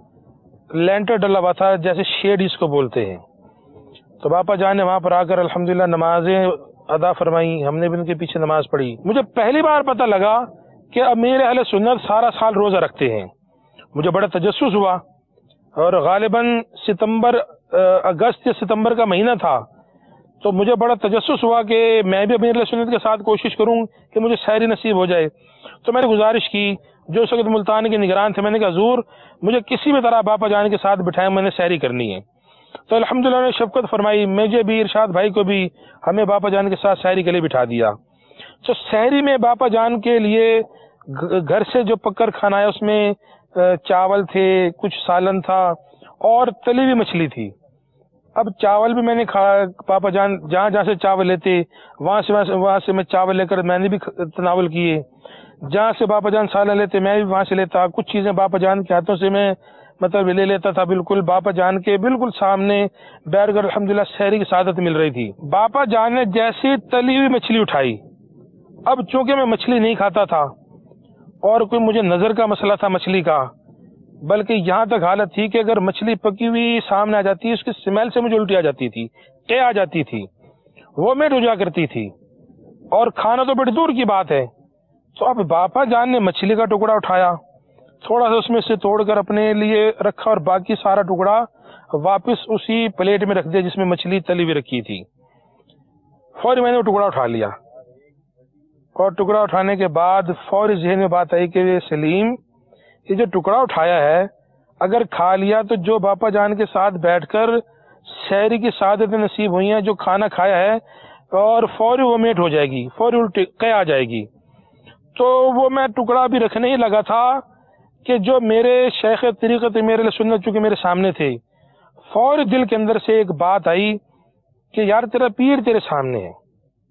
لینٹر ڈلا ہوا تھا، جیسے شیڈ اس کو بولتے ہیں. تو باپا جان نے وہاں پر آ کر الحمدللہ نمازیں ادا فرمائی، ہم نے بھی ان کے پیچھے نماز پڑھی. مجھے پہلی بار پتہ لگا کہ امیر اہل سنت سارا سال روزہ رکھتے ہیں. مجھے بڑا تجسس ہوا، اور غالباً ستمبر اگست یا ستمبر کا مہینہ تھا، تو مجھے بڑا تجسس ہوا کہ میں بھی امیر اہل سنت کے ساتھ کوشش کروں کہ مجھے سحری نصیب ہو جائے. تو میں نے گزارش کی جو اس وقت ملتان کے نگران تھے، میں نے کہا حضور مجھے کسی بھی طرح باپا جان کے ساتھ بٹھائیں، میں نے سحری کرنی ہے. تو الحمدللہ نے شفقت فرمائی، مجھے بھی ارشاد بھائی کو بھی ہمیں باپا جان کے ساتھ سحری کے لیے بٹھا دیا. تو سحری میں باپا جان کے لیے گھر سے جو پکر کھانا ہے اس میں چاول تھے، کچھ سالن تھا، اور تلی ہوئی مچھلی تھی. اب چاول بھی میں نے کھا پاپا جان جہاں جہاں سے چاول لیتے وہاں سے وہاں سے میں چاول لے کر میں نے بھی تناول کیے. جہاں سے باپا جان سالن لیتے میں بھی وہاں سے لیتا. کچھ چیزیں باپا جان کے ہاتھوں سے میں مطلب لے لیتا تھا. بالکل باپا جان کے بالکل سامنے بیٹھ کر الحمدللہ سحری کی سعادت مل رہی تھی. باپا جان نے جیسی تلی ہوئی مچھلی اٹھائی، اب چونکہ میں مچھلی نہیں کھاتا تھا اور کوئی مجھے نظر کا مسئلہ تھا مچھلی کا، بلکہ یہاں تک حالت تھی کہ اگر مچھلی پکی ہوئی سامنے آ جاتی، اس کی سمیل سے مجھے الٹی آ جاتی تھی، ٹے آ جاتی تھی، وہ میں رجا کرتی تھی، اور کھانا تو بڑی دور کی بات ہے. تو اب باپا جان نے مچھلی کا ٹکڑا اٹھایا، تھوڑا سا اس میں سے توڑ کر اپنے لیے رکھا، اور باقی سارا ٹکڑا واپس اسی پلیٹ میں رکھ دیا جس میں مچھلی تلی ہوئی رکھی تھی. فوری میں نے وہ ٹکڑا اٹھا لیا، اور ٹکڑا اٹھانے کے بعد فوری ذہن میں بات آئی کہ سلیم یہ جو ٹکڑا اٹھایا ہے اگر کھا لیا تو جو باپا جان کے ساتھ بیٹھ کر سحری کی سعادت نصیب ہوئی ہیں، جو کھانا کھایا ہے، اور فوری وومیٹ ہو جائے گی، فوری الٹی قے آ جائے گی. تو وہ میں ٹکڑا بھی رکھنے ہی لگا تھا کہ جو میرے شیخ طریقت میرے سنت چونکہ میرے سامنے تھے، فوری دل کے اندر سے ایک بات آئی کہ یار تیرا پیر تیرے سامنے ہے،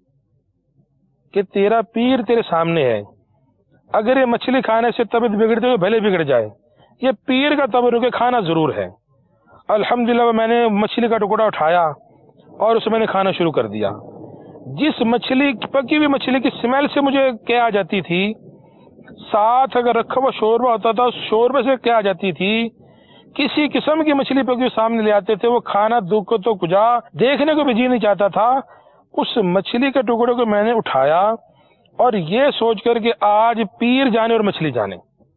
کہ تیرا پیر تیرے سامنے ہے، اگر یہ مچھلی کھانے سے طبیعت بگڑتے ہوئے بھلے بگڑ جائے، یہ پیر کا تبرک کھانا ضرور ہے۔ الحمدللہ میں نے مچھلی کا ٹکڑا اٹھایا اور اسے میں نے کھانا شروع کر دیا۔ جس مچھلی پکی ہوئی مچھلی کی اسمیل سے مجھے کیا آ جاتی تھی، ساتھ اگر رکھا ہوا شوربہ ہوتا تھا، شوربے سے کیا آ جاتی تھی، کسی قسم کی مچھلی پکی ہوئی سامنے لے آتے تھے، وہ کھانا دکھ تو کجا دیکھنے کو بھی جی نہیں چاہتا تھا۔ اس مچھلی کے ٹکڑے کو میں نے اٹھایا اور یہ سوچ کر کہ آج پیر جانے اور مچھلی جانے،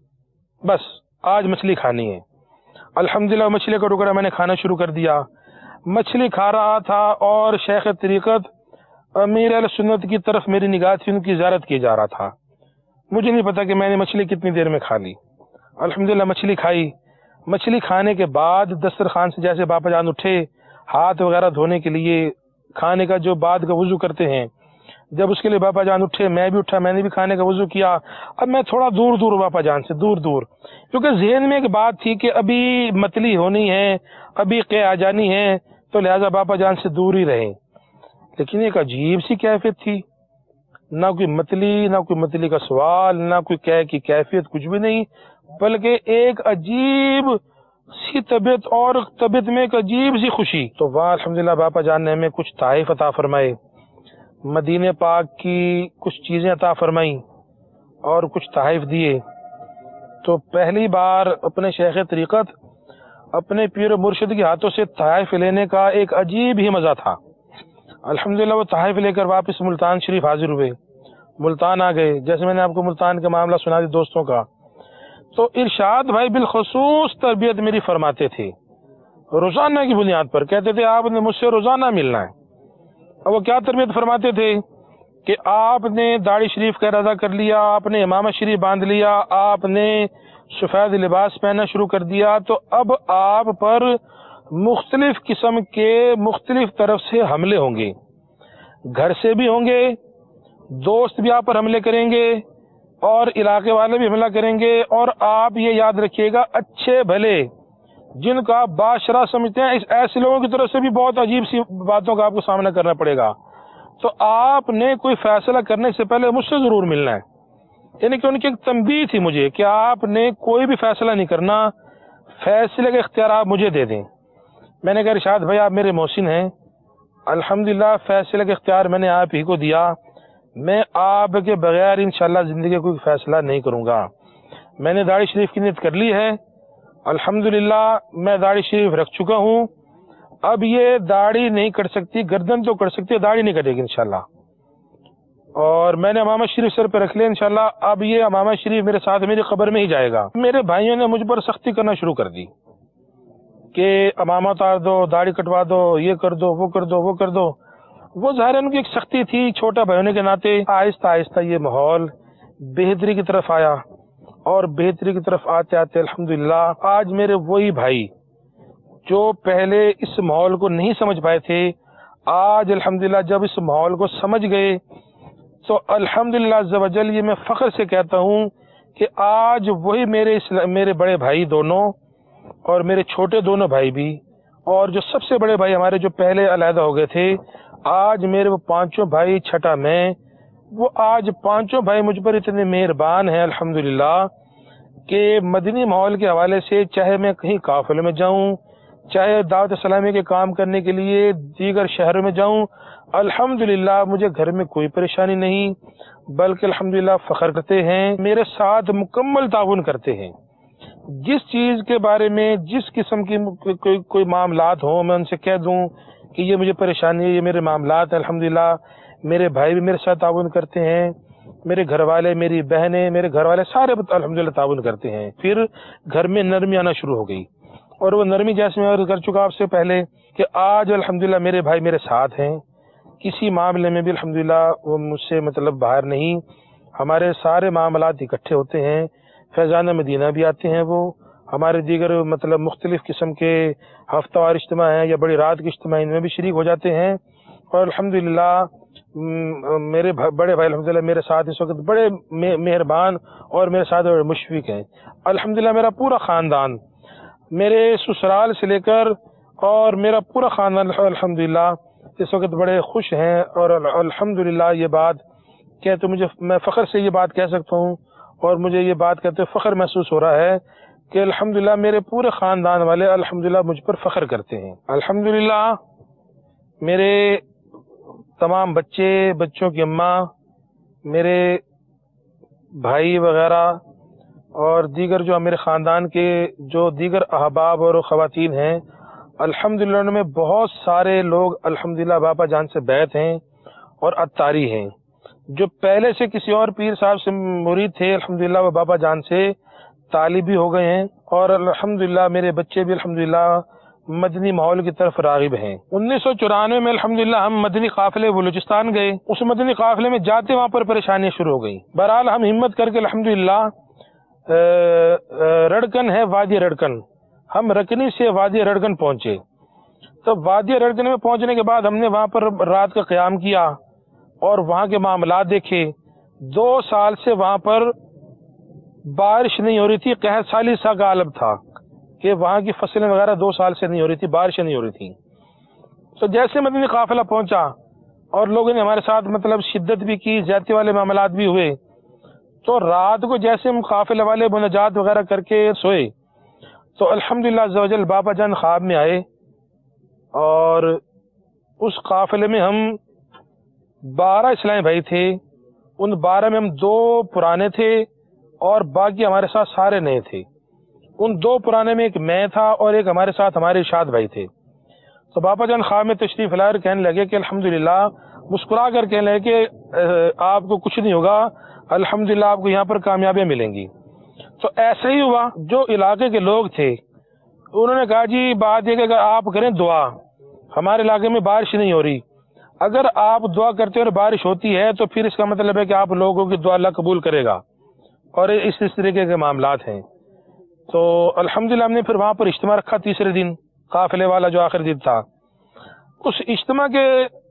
بس آج مچھلی کھانی ہے۔ الحمدللہ مچھلی کا ٹکڑا میں نے کھانا شروع کر دیا۔ مچھلی کھا رہا تھا اور شیخ طریقت امیر اہل سنت کی طرف میری نگاہ تھی، ان کی زیارت کی جا رہا تھا۔ مجھے نہیں پتا کہ میں نے مچھلی کتنی دیر میں کھا لی۔ الحمدللہ مچھلی کھائی۔ مچھلی کھانے کے بعد دسترخوان سے جیسے باپا جان اٹھے ہاتھ وغیرہ دھونے کے لیے، کھانے کا جو بعد کا وضو کرتے ہیں، جب اس کے لیے باپا جان اٹھے، میں بھی اٹھا، میں نے بھی کھانے کا وضو کیا۔ اب میں تھوڑا دور دور باپا جان سے دور دور، کیونکہ ذہن میں ایک بات تھی کہ ابھی متلی ہونی ہے، ابھی قے آ جانی ہے، تو لہذا باپا جان سے دور ہی رہیں۔ لیکن ایک عجیب سی کیفیت تھی، نہ کوئی متلی، نہ کوئی متلی کا سوال، نہ کوئی قے کی کیفیت، کچھ بھی نہیں، بلکہ ایک عجیب سی طبیعت، اور طبیعت میں ایک عجیب سی خوشی۔ تو وہاں الحمدللہ باپا جان نے ہمیں کچھ تحائف عطا فرمائے، مدینے پاک کی کچھ چیزیں عطا فرمائیں اور کچھ تحائف دیے۔ تو پہلی بار اپنے شیخ طریقت، اپنے پیر و مرشد کے ہاتھوں سے تحائف لینے کا ایک عجیب ہی مزہ تھا۔ الحمدللہ وہ تحائف لے کر واپس ملتان شریف حاضر ہوئے، ملتان آ گئے۔ جیسے میں نے آپ کو ملتان کا معاملہ سنا دیا دوستوں کا، تو ارشاد بھائی بالخصوص تربیت میری فرماتے تھے، روزانہ کی بنیاد پر کہتے تھے آپ نے مجھ سے روزانہ ملنا ہے۔ اور وہ کیا تربیت فرماتے تھے کہ آپ نے داڑھی شریف کا ارادہ کر لیا، آپ نے امامہ شریف باندھ لیا، آپ نے سفید لباس پہننا شروع کر دیا، تو اب آپ پر مختلف قسم کے مختلف طرف سے حملے ہوں گے، گھر سے بھی ہوں گے، دوست بھی آپ پر حملے کریں گے، اور علاقے والے بھی حملہ کریں گے، اور آپ یہ یاد رکھیے گا اچھے بھلے جن کا آپ باشرہ سمجھتے ہیں، اس ایسے لوگوں کی طرف سے بھی بہت عجیب سی باتوں کا آپ کو سامنا کرنا پڑے گا۔ تو آپ نے کوئی فیصلہ کرنے سے پہلے مجھ سے ضرور ملنا ہے، یعنی کہ ان کی ایک تنبیہ تھی مجھے کہ آپ نے کوئی بھی فیصلہ نہیں کرنا، فیصلے کا اختیار آپ مجھے دے دیں۔ میں نے کہا ارشاد بھائی آپ میرے محسن ہیں، الحمدللہ فیصلے کا اختیار میں نے آپ ہی کو دیا، میں آپ کے بغیر انشاءاللہ زندگی کوئی فیصلہ نہیں کروں گا۔ میں نے داڑھی شریف کی نیت کر لی ہے، الحمدللہ میں داڑھی شریف رکھ چکا ہوں، اب یہ داڑھی نہیں کٹ سکتی، گردن تو کٹ سکتی ہے، داڑھی نہیں کٹے گی انشاءاللہ۔ اور میں نے امامہ شریف سر پہ رکھ لیا انشاءاللہ، اب یہ امامہ شریف میرے ساتھ میری قبر میں ہی جائے گا۔ میرے بھائیوں نے مجھ پر سختی کرنا شروع کر دی کہ امامہ اتار دو، داڑھی کٹوا دو، یہ کر دو، وہ کر دو، وہ کر دو۔ وہ ظاہر ان کی ایک سختی تھی، چھوٹا بھائی ہونے کے ناطے آہستہ آہستہ یہ ماحول بہتری کی طرف آیا، اور بہتری کی طرف آتے آتے الحمدللہ آج میرے وہی بھائی جو پہلے اس ماحول کو نہیں سمجھ پائے تھے، آج الحمدللہ جب اس ماحول کو سمجھ گئے، تو الحمدللہ عز و جل یہ میں فخر سے کہتا ہوں کہ آج وہی میرے میرے بڑے بھائی دونوں اور میرے چھوٹے دونوں بھائی بھی، اور جو سب سے بڑے بھائی ہمارے جو پہلے علیحدہ ہو گئے تھے، آج میرے وہ پانچوں بھائی، چھٹا میں، وہ آج پانچوں بھائی مجھ پر اتنے مہربان ہیں الحمدللہ کہ مدنی ماحول کے حوالے سے چاہے میں کہیں قافلے میں جاؤں، چاہے دعوت اسلامی کے کام کرنے کے لیے دیگر شہروں میں جاؤں، الحمدللہ مجھے گھر میں کوئی پریشانی نہیں، بلکہ الحمدللہ فخر کرتے ہیں، میرے ساتھ مکمل تعاون کرتے ہیں۔ جس چیز کے بارے میں جس قسم کی کوئی کوئی معاملات ہوں، میں ان سے کہہ دوں کہ یہ مجھے پریشانی ہے، یہ میرے معاملات ہیں، الحمدللہ میرے بھائی بھی میرے ساتھ تعاون کرتے ہیں، میرے گھر والے، میری بہنیں، میرے گھر والے سارے الحمدللہ تعاون کرتے ہیں۔ پھر گھر میں نرمی آنا شروع ہو گئی، اور وہ نرمی جیسے میں عرض کر چکا آپ سے پہلے کہ آج الحمدللہ میرے بھائی میرے ساتھ ہیں، کسی معاملے میں بھی الحمدللہ وہ مجھ سے مطلب باہر نہیں، ہمارے سارے معاملات اکٹھے ہوتے ہیں، فیضان مدینہ بھی آتے ہیں، وہ ہمارے دیگر مطلب مختلف قسم کے ہفتہ وار اجتماع ہیں یا بڑی رات کے اجتماع، ان میں بھی شریک ہو جاتے ہیں، اور الحمدللہ میرے بڑے بھائی الحمدللہ میرے ساتھ اس وقت بڑے مہربان اور میرے ساتھ بڑے مشفق ہیں۔ الحمدللہ میرا پورا خاندان، میرے سسرال سے لے کر اور میرا پورا خاندان الحمدللہ اس وقت بڑے خوش ہیں اور الحمدللہ یہ بات کہ تو مجھے میں فخر سے یہ بات کہہ سکتا ہوں اور مجھے یہ بات کہتے فخر محسوس ہو رہا ہے کہ الحمدللہ میرے پورے خاندان والے الحمدللہ مجھ پر فخر کرتے ہیں. الحمدللہ میرے تمام بچے، بچوں کی اماں، میرے بھائی وغیرہ اور دیگر جو میرے خاندان کے جو دیگر احباب اور خواتین ہیں، الحمدللہ ان میں بہت سارے لوگ الحمدللہ باپا جان سے بیعت ہیں اور اتاری ہیں. جو پہلے سے کسی اور پیر صاحب سے مرید تھے الحمدللہ وہ بابا جان سے طالب بھی ہو گئے ہیں اور الحمدللہ میرے بچے بھی الحمدللہ مدنی ماحول کی طرف راغب ہیں. انیس سو چورانوے میں الحمدللہ ہم مدنی قافلے بلوچستان گئے. اس مدنی قافلے میں جاتے وہاں پر پریشانیاں شروع ہو گئی. بہرحال ہم ہمت کر کے الحمدللہ رڑکن ہے وادی رڑکن، ہم رکنی سے وادی رڑکن پہنچے. تو وادی رڑکن میں پہنچنے کے بعد ہم نے وہاں پر رات کا قیام کیا اور وہاں کے معاملات دیکھے. دو سال سے وہاں پر بارش نہیں ہو رہی تھی، قحط سالی سا غالب تھا کہ وہاں کی فصلیں وغیرہ دو سال سے نہیں ہو رہی تھی، بارشیں نہیں ہو رہی تھیں. تو جیسے مدنی قافلہ پہنچا اور لوگوں نے ہمارے ساتھ مطلب شدت بھی کی، زیادتی والے معاملات بھی ہوئے. تو رات کو جیسے ہم قافلے والے مناجات وغیرہ کر کے سوئے تو الحمدللہ عز و جل بابا جان خواب میں آئے اور اس قافلے میں ہم بارہ اسلامی بھائی تھے. ان بارہ میں ہم دو پرانے تھے اور باقی ہمارے ساتھ سارے نئے تھے. ان دو پرانے میں ایک میں تھا اور ایک ہمارے ساتھ ہمارے ارشاد بھائی تھے. تو بابا جان خواب میں تشریف لائے اور کہنے لگے کہ الحمدللہ مسکرا کر کہنے لگے کہ آپ کو کچھ نہیں ہوگا، الحمدللہ آپ کو یہاں پر کامیابیاں ملیں گی. تو ایسا ہی ہوا. جو علاقے کے لوگ تھے انہوں نے کہا جی بات یہ کہ آپ کریں دعا، ہمارے علاقے میں بارش نہیں ہو رہی، اگر آپ دعا کرتے اور بارش ہوتی ہے تو پھر اس کا مطلب ہے کہ آپ لوگوں کی دعا اللہ قبول کرے گا، اور اس اس طریقے کے معاملات ہیں. تو الحمدللہ ہم نے پھر وہاں پر اجتماع رکھا تیسرے دن، قافلے والا جو آخر دن تھا. اس اجتماع کے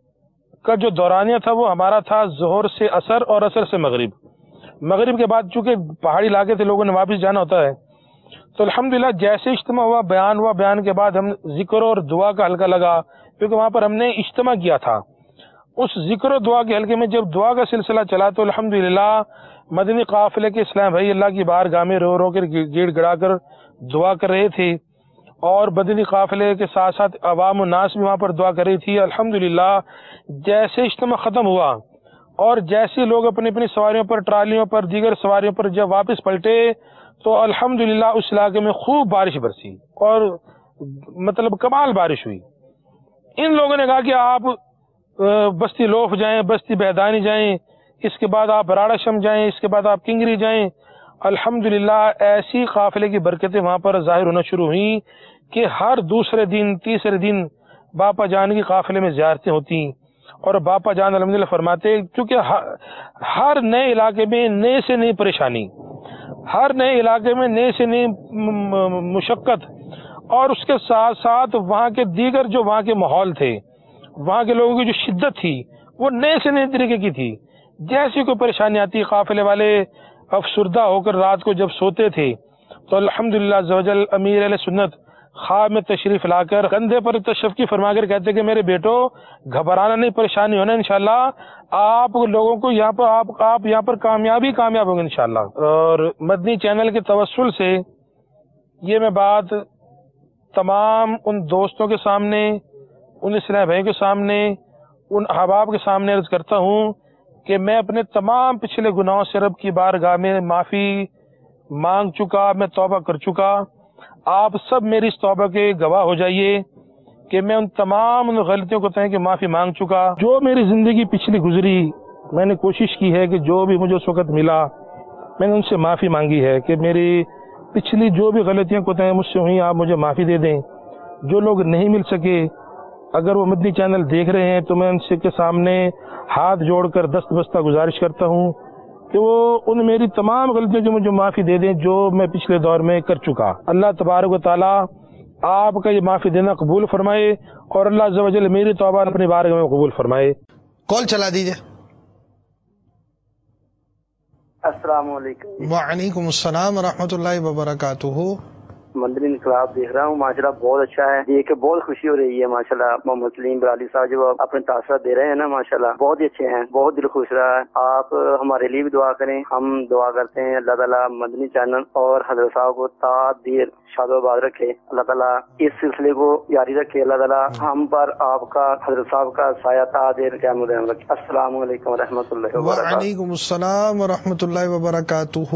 کا جو دورانیہ تھا وہ ہمارا تھا ظہر سے عصر اور عصر سے مغرب. مغرب کے بعد چونکہ پہاڑی علاقے سے لوگوں نے واپس جانا ہوتا ہے تو الحمدللہ جیسے اجتماع ہوا، بیان ہوا، بیان کے بعد ہم ذکر اور دعا کا حلقہ لگا کیونکہ وہاں پر ہم نے اجتماع کیا تھا. اس ذکر و دعا کے حلقے میں جب دعا کا سلسلہ چلا تو الحمدللہ مدنی قافلے کے اسلام بھائی اللہ کی بارگاہ میں رو رو کر گیڑ گڑا کر دعا کر رہے تھے اور مدنی قافلے کے ساتھ ساتھ عوام الناس بھی وہاں پر دعا کر رہی تھی. الحمدللہ جیسے اجتماع ختم ہوا اور جیسے لوگ اپنی اپنی سواریوں پر، ٹرالیوں پر، دیگر سواریوں پر جب واپس پلٹے تو الحمدللہ اس علاقے میں خوب بارش برسی اور مطلب کمال بارش ہوئی. ان لوگوں نے کہا کہ آپ بستی لوف جائیں، بستی بیدانی جائیں، اس کے بعد آپ راڑا شم جائیں، اس کے بعد آپ کنگری جائیں. الحمدللہ ایسی قافلے کی برکتیں وہاں پر ظاہر ہونا شروع ہوئیں کہ ہر دوسرے دن، تیسرے دن باپا جان کی قافلے میں زیارتیں ہوتی. اور باپا جان الحمدللہ فرماتے کیونکہ ہر نئے علاقے میں نئے سے نئی پریشانی، ہر نئے علاقے میں نئے سے نئی مشقت، اور اس کے ساتھ ساتھ وہاں کے دیگر جو وہاں کے ماحول تھے، وہاں کے لوگوں کی جو شدت تھی وہ نئے سے نئے طریقے کی تھی. جیسی کوئی پریشانی آتی قافلے والے افسردہ ہو کر رات کو جب سوتے تھے تو الحمدللہ عز و جل امیر اہل سنت خواب میں تشریف لا کر کندھے پر تشفی فرما کر کہتے کہ میرے بیٹو گھبرانا نہیں، پریشانی ہونا، انشاءاللہ آپ لوگوں کو یہاں پر آپ آپ یہاں پر کامیابی کامیاب ہوں گے انشاءاللہ. اور مدنی چینل کے توسل سے یہ میں بات تمام ان دوستوں کے سامنے، ان اسلام بھائی کے سامنے، ان احباب کے سامنے عرض کرتا ہوں کہ میں اپنے تمام پچھلے گناہوں سے رب کی بارگاہ میں معافی مانگ چکا، میں توبہ کر چکا. آپ سب میری اس توبہ کے گواہ ہو جائیے کہ میں ان تمام ان غلطیوں کو تہیں کہ معافی مانگ چکا. جو میری زندگی پچھلی گزری میں نے کوشش کی ہے کہ جو بھی مجھے اس وقت ملا میں نے ان سے معافی مانگی ہے کہ میری پچھلی جو بھی غلطیاں کو تہیں مجھ سے ہوئی آپ مجھے معافی دے دیں. جو لوگ نہیں مل سکے اگر وہ مدنی چینل دیکھ رہے ہیں تو میں ان سے کے سامنے ہاتھ جوڑ کر دست بستہ گزارش کرتا ہوں کہ وہ ان میری تمام غلطیوں جو مجھے معافی دے دیں جو میں پچھلے دور میں کر چکا. اللہ تبارک و تعالی آپ کا یہ معافی دینا قبول فرمائے اور اللہ عز و جل میری توبہ اپنی بارگاہ میں قبول فرمائے. کال چلا دیجیے. السلام علیکم. وعلیکم السلام ورحمۃ اللہ وبرکاتہ. مدنی انقلاب دیکھ رہا ہوں، ماشاءاللہ بہت اچھا ہے، دیکھ کے بہت خوشی ہو رہی ہے ماشاءاللہ۔ محمد سلیم برالی صاحب جو اپنے تاثرات دے رہے ہیں نا ماشاءاللہ بہت ہی اچھے ہیں، بہت دل خوش رہا ہے۔ آپ ہمارے لیے بھی دعا کریں، ہم دعا کرتے ہیں اللہ تعالیٰ مدنی چینل اور حضرت صاحب کو تا دیر شاد و آباد رکھے، اللہ تعالیٰ اس سلسلے کو جاری رکھے، اللہ تعالیٰ ہم پر آپ کا حضرت صاحب کا سایہ تا دیر قیام دائم رکھے۔ السلام علیکم ورحمۃ اللہ وبرکاتہ۔ وعلیکم السلام ورحمۃ اللہ وبرکاتہ۔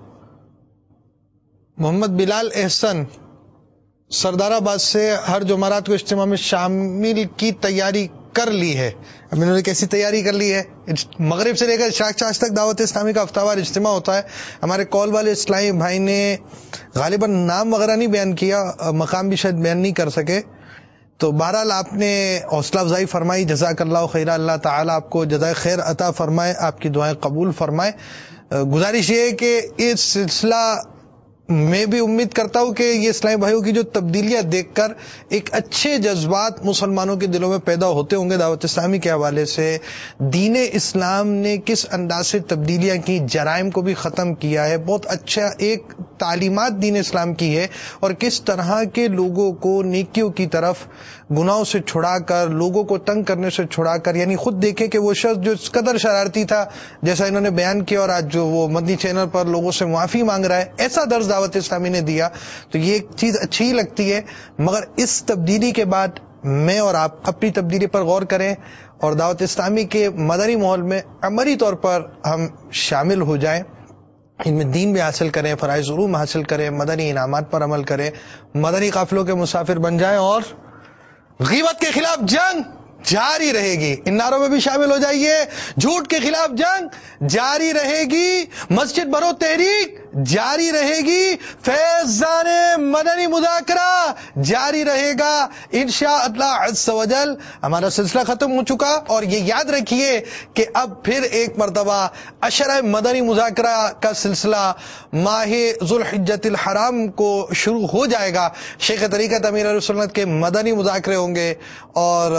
محمد بلال احسن سردار آباد سے ہر جمعرات کو اجتماع میں شامل کی تیاری کر لی ہے۔ اب انہوں نے کیسی تیاری کر لی ہے؟ مغرب سے لے کر عشاء چاش تک دعوت اسلامی کا ہفتہ وار اجتماع ہوتا ہے۔ ہمارے کال والے اسلامی بھائی نے غالباً نام وغیرہ نہیں بیان کیا، مقام بھی شاید بیان نہیں کر سکے، تو بہرحال آپ نے حوصلہ افزائی فرمائی، جزاک اللہ خیر، اللہ تعالیٰ آپ کو جزائے خیر عطا فرمائے، آپ کی دعائیں قبول فرمائے۔ گزارش یہ ہے کہ اس سلسلہ میں بھی امید کرتا ہوں کہ یہ اسلامی بھائیوں کی جو تبدیلیاں دیکھ کر ایک اچھے جذبات مسلمانوں کے دلوں میں پیدا ہوتے ہوں گے دعوت اسلامی کے حوالے سے۔ دین اسلام نے کس انداز سے تبدیلیاں کی، جرائم کو بھی ختم کیا ہے، بہت اچھا ایک تعلیمات دین اسلام کی ہے، اور کس طرح کے لوگوں کو نیکیوں کی طرف گناہوں سے چھڑا کر، لوگوں کو تنگ کرنے سے چھڑا کر، یعنی خود دیکھیں کہ وہ شخص جو اس قدر شرارتی تھا جیسا انہوں نے بیان کیا، اور آج جو وہ مدنی چینل پر لوگوں سے معافی مانگ رہا ہے، ایسا درس دعوت اسلامی نے دیا، تو یہ ایک چیز اچھی ہی لگتی ہے۔ مگر اس تبدیلی کے بعد میں اور آپ اپنی تبدیلی پر غور کریں اور دعوت اسلامی کے مدنی ماحول میں عملی طور پر ہم شامل ہو جائیں، ان میں دین بھی حاصل کریں، فرائض علوم حاصل کریں، مدنی انعامات پر عمل کریں، مدنی قافلوں کے مسافر بن جائیں، اور غیبت کے خلاف جنگ جاری رہے گی۔ ان نعروں میں بھی شامل ہو جائیے، جھوٹ کے خلاف جنگ جاری رہے گی، مسجد بھرو تحریک جاری رہے گی، فیضان مدنی مذاکرہ جاری رہے گا انشاءاللہ عز و جل۔ ہمارا سلسلہ ختم ہو چکا، اور یہ یاد رکھیے کہ اب پھر ایک مرتبہ عشرہ مدنی مذاکرہ کا سلسلہ ماہ ذوالحجۃ الحرام کو شروع ہو جائے گا۔ شیخ طریقت امیر اہل سنت کے مدنی مذاکرے ہوں گے، اور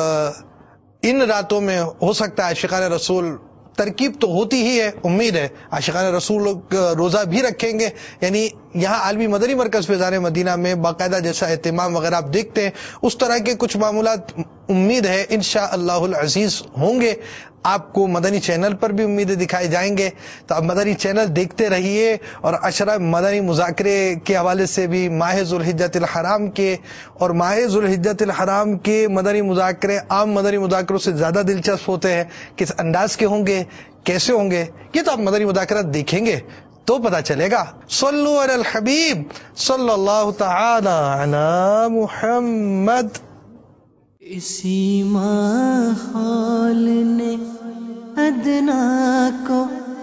ان راتوں میں ہو سکتا ہے عاشقان رسول، ترکیب تو ہوتی ہی ہے، امید ہے عاشقان رسول لوگ روزہ بھی رکھیں گے، یعنی یہاں عالمی مدنی مرکز فیضان مدینہ میں باقاعدہ جیسا اہتمام وغیرہ آپ دیکھتے ہیں، اس طرح کے کچھ معمولات امید ہے انشاءاللہ العزیز ہوں گے۔ آپ کو مدنی چینل پر بھی امیدیں دکھائے جائیں گے، تو آپ مدنی چینل دیکھتے رہیے، اور عشرہ مدنی مذاکرے کے حوالے سے بھی ماہ ذوالحجۃ الحرام کے اور ماہ ذوالحجۃ الحرام کے مدنی مذاکرے عام مدنی مذاکروں سے زیادہ دلچسپ ہوتے ہیں۔ کس انداز کے ہوں گے، کیسے ہوں گے، یہ تو آپ مدنی مذاکرات دیکھیں گے تو پتہ چلے گا۔ صلو علی الحبیب صلی اللہ تعالی علی محمد۔ اسی ماحول نے ادنا کو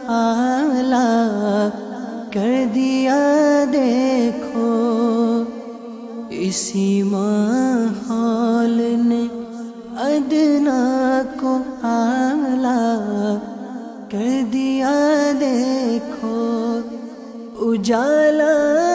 اعلیٰ کر دیا دیکھو، اسی ماحول نے ادنا کو اعلیٰ کر دیا دیکھو، اجالا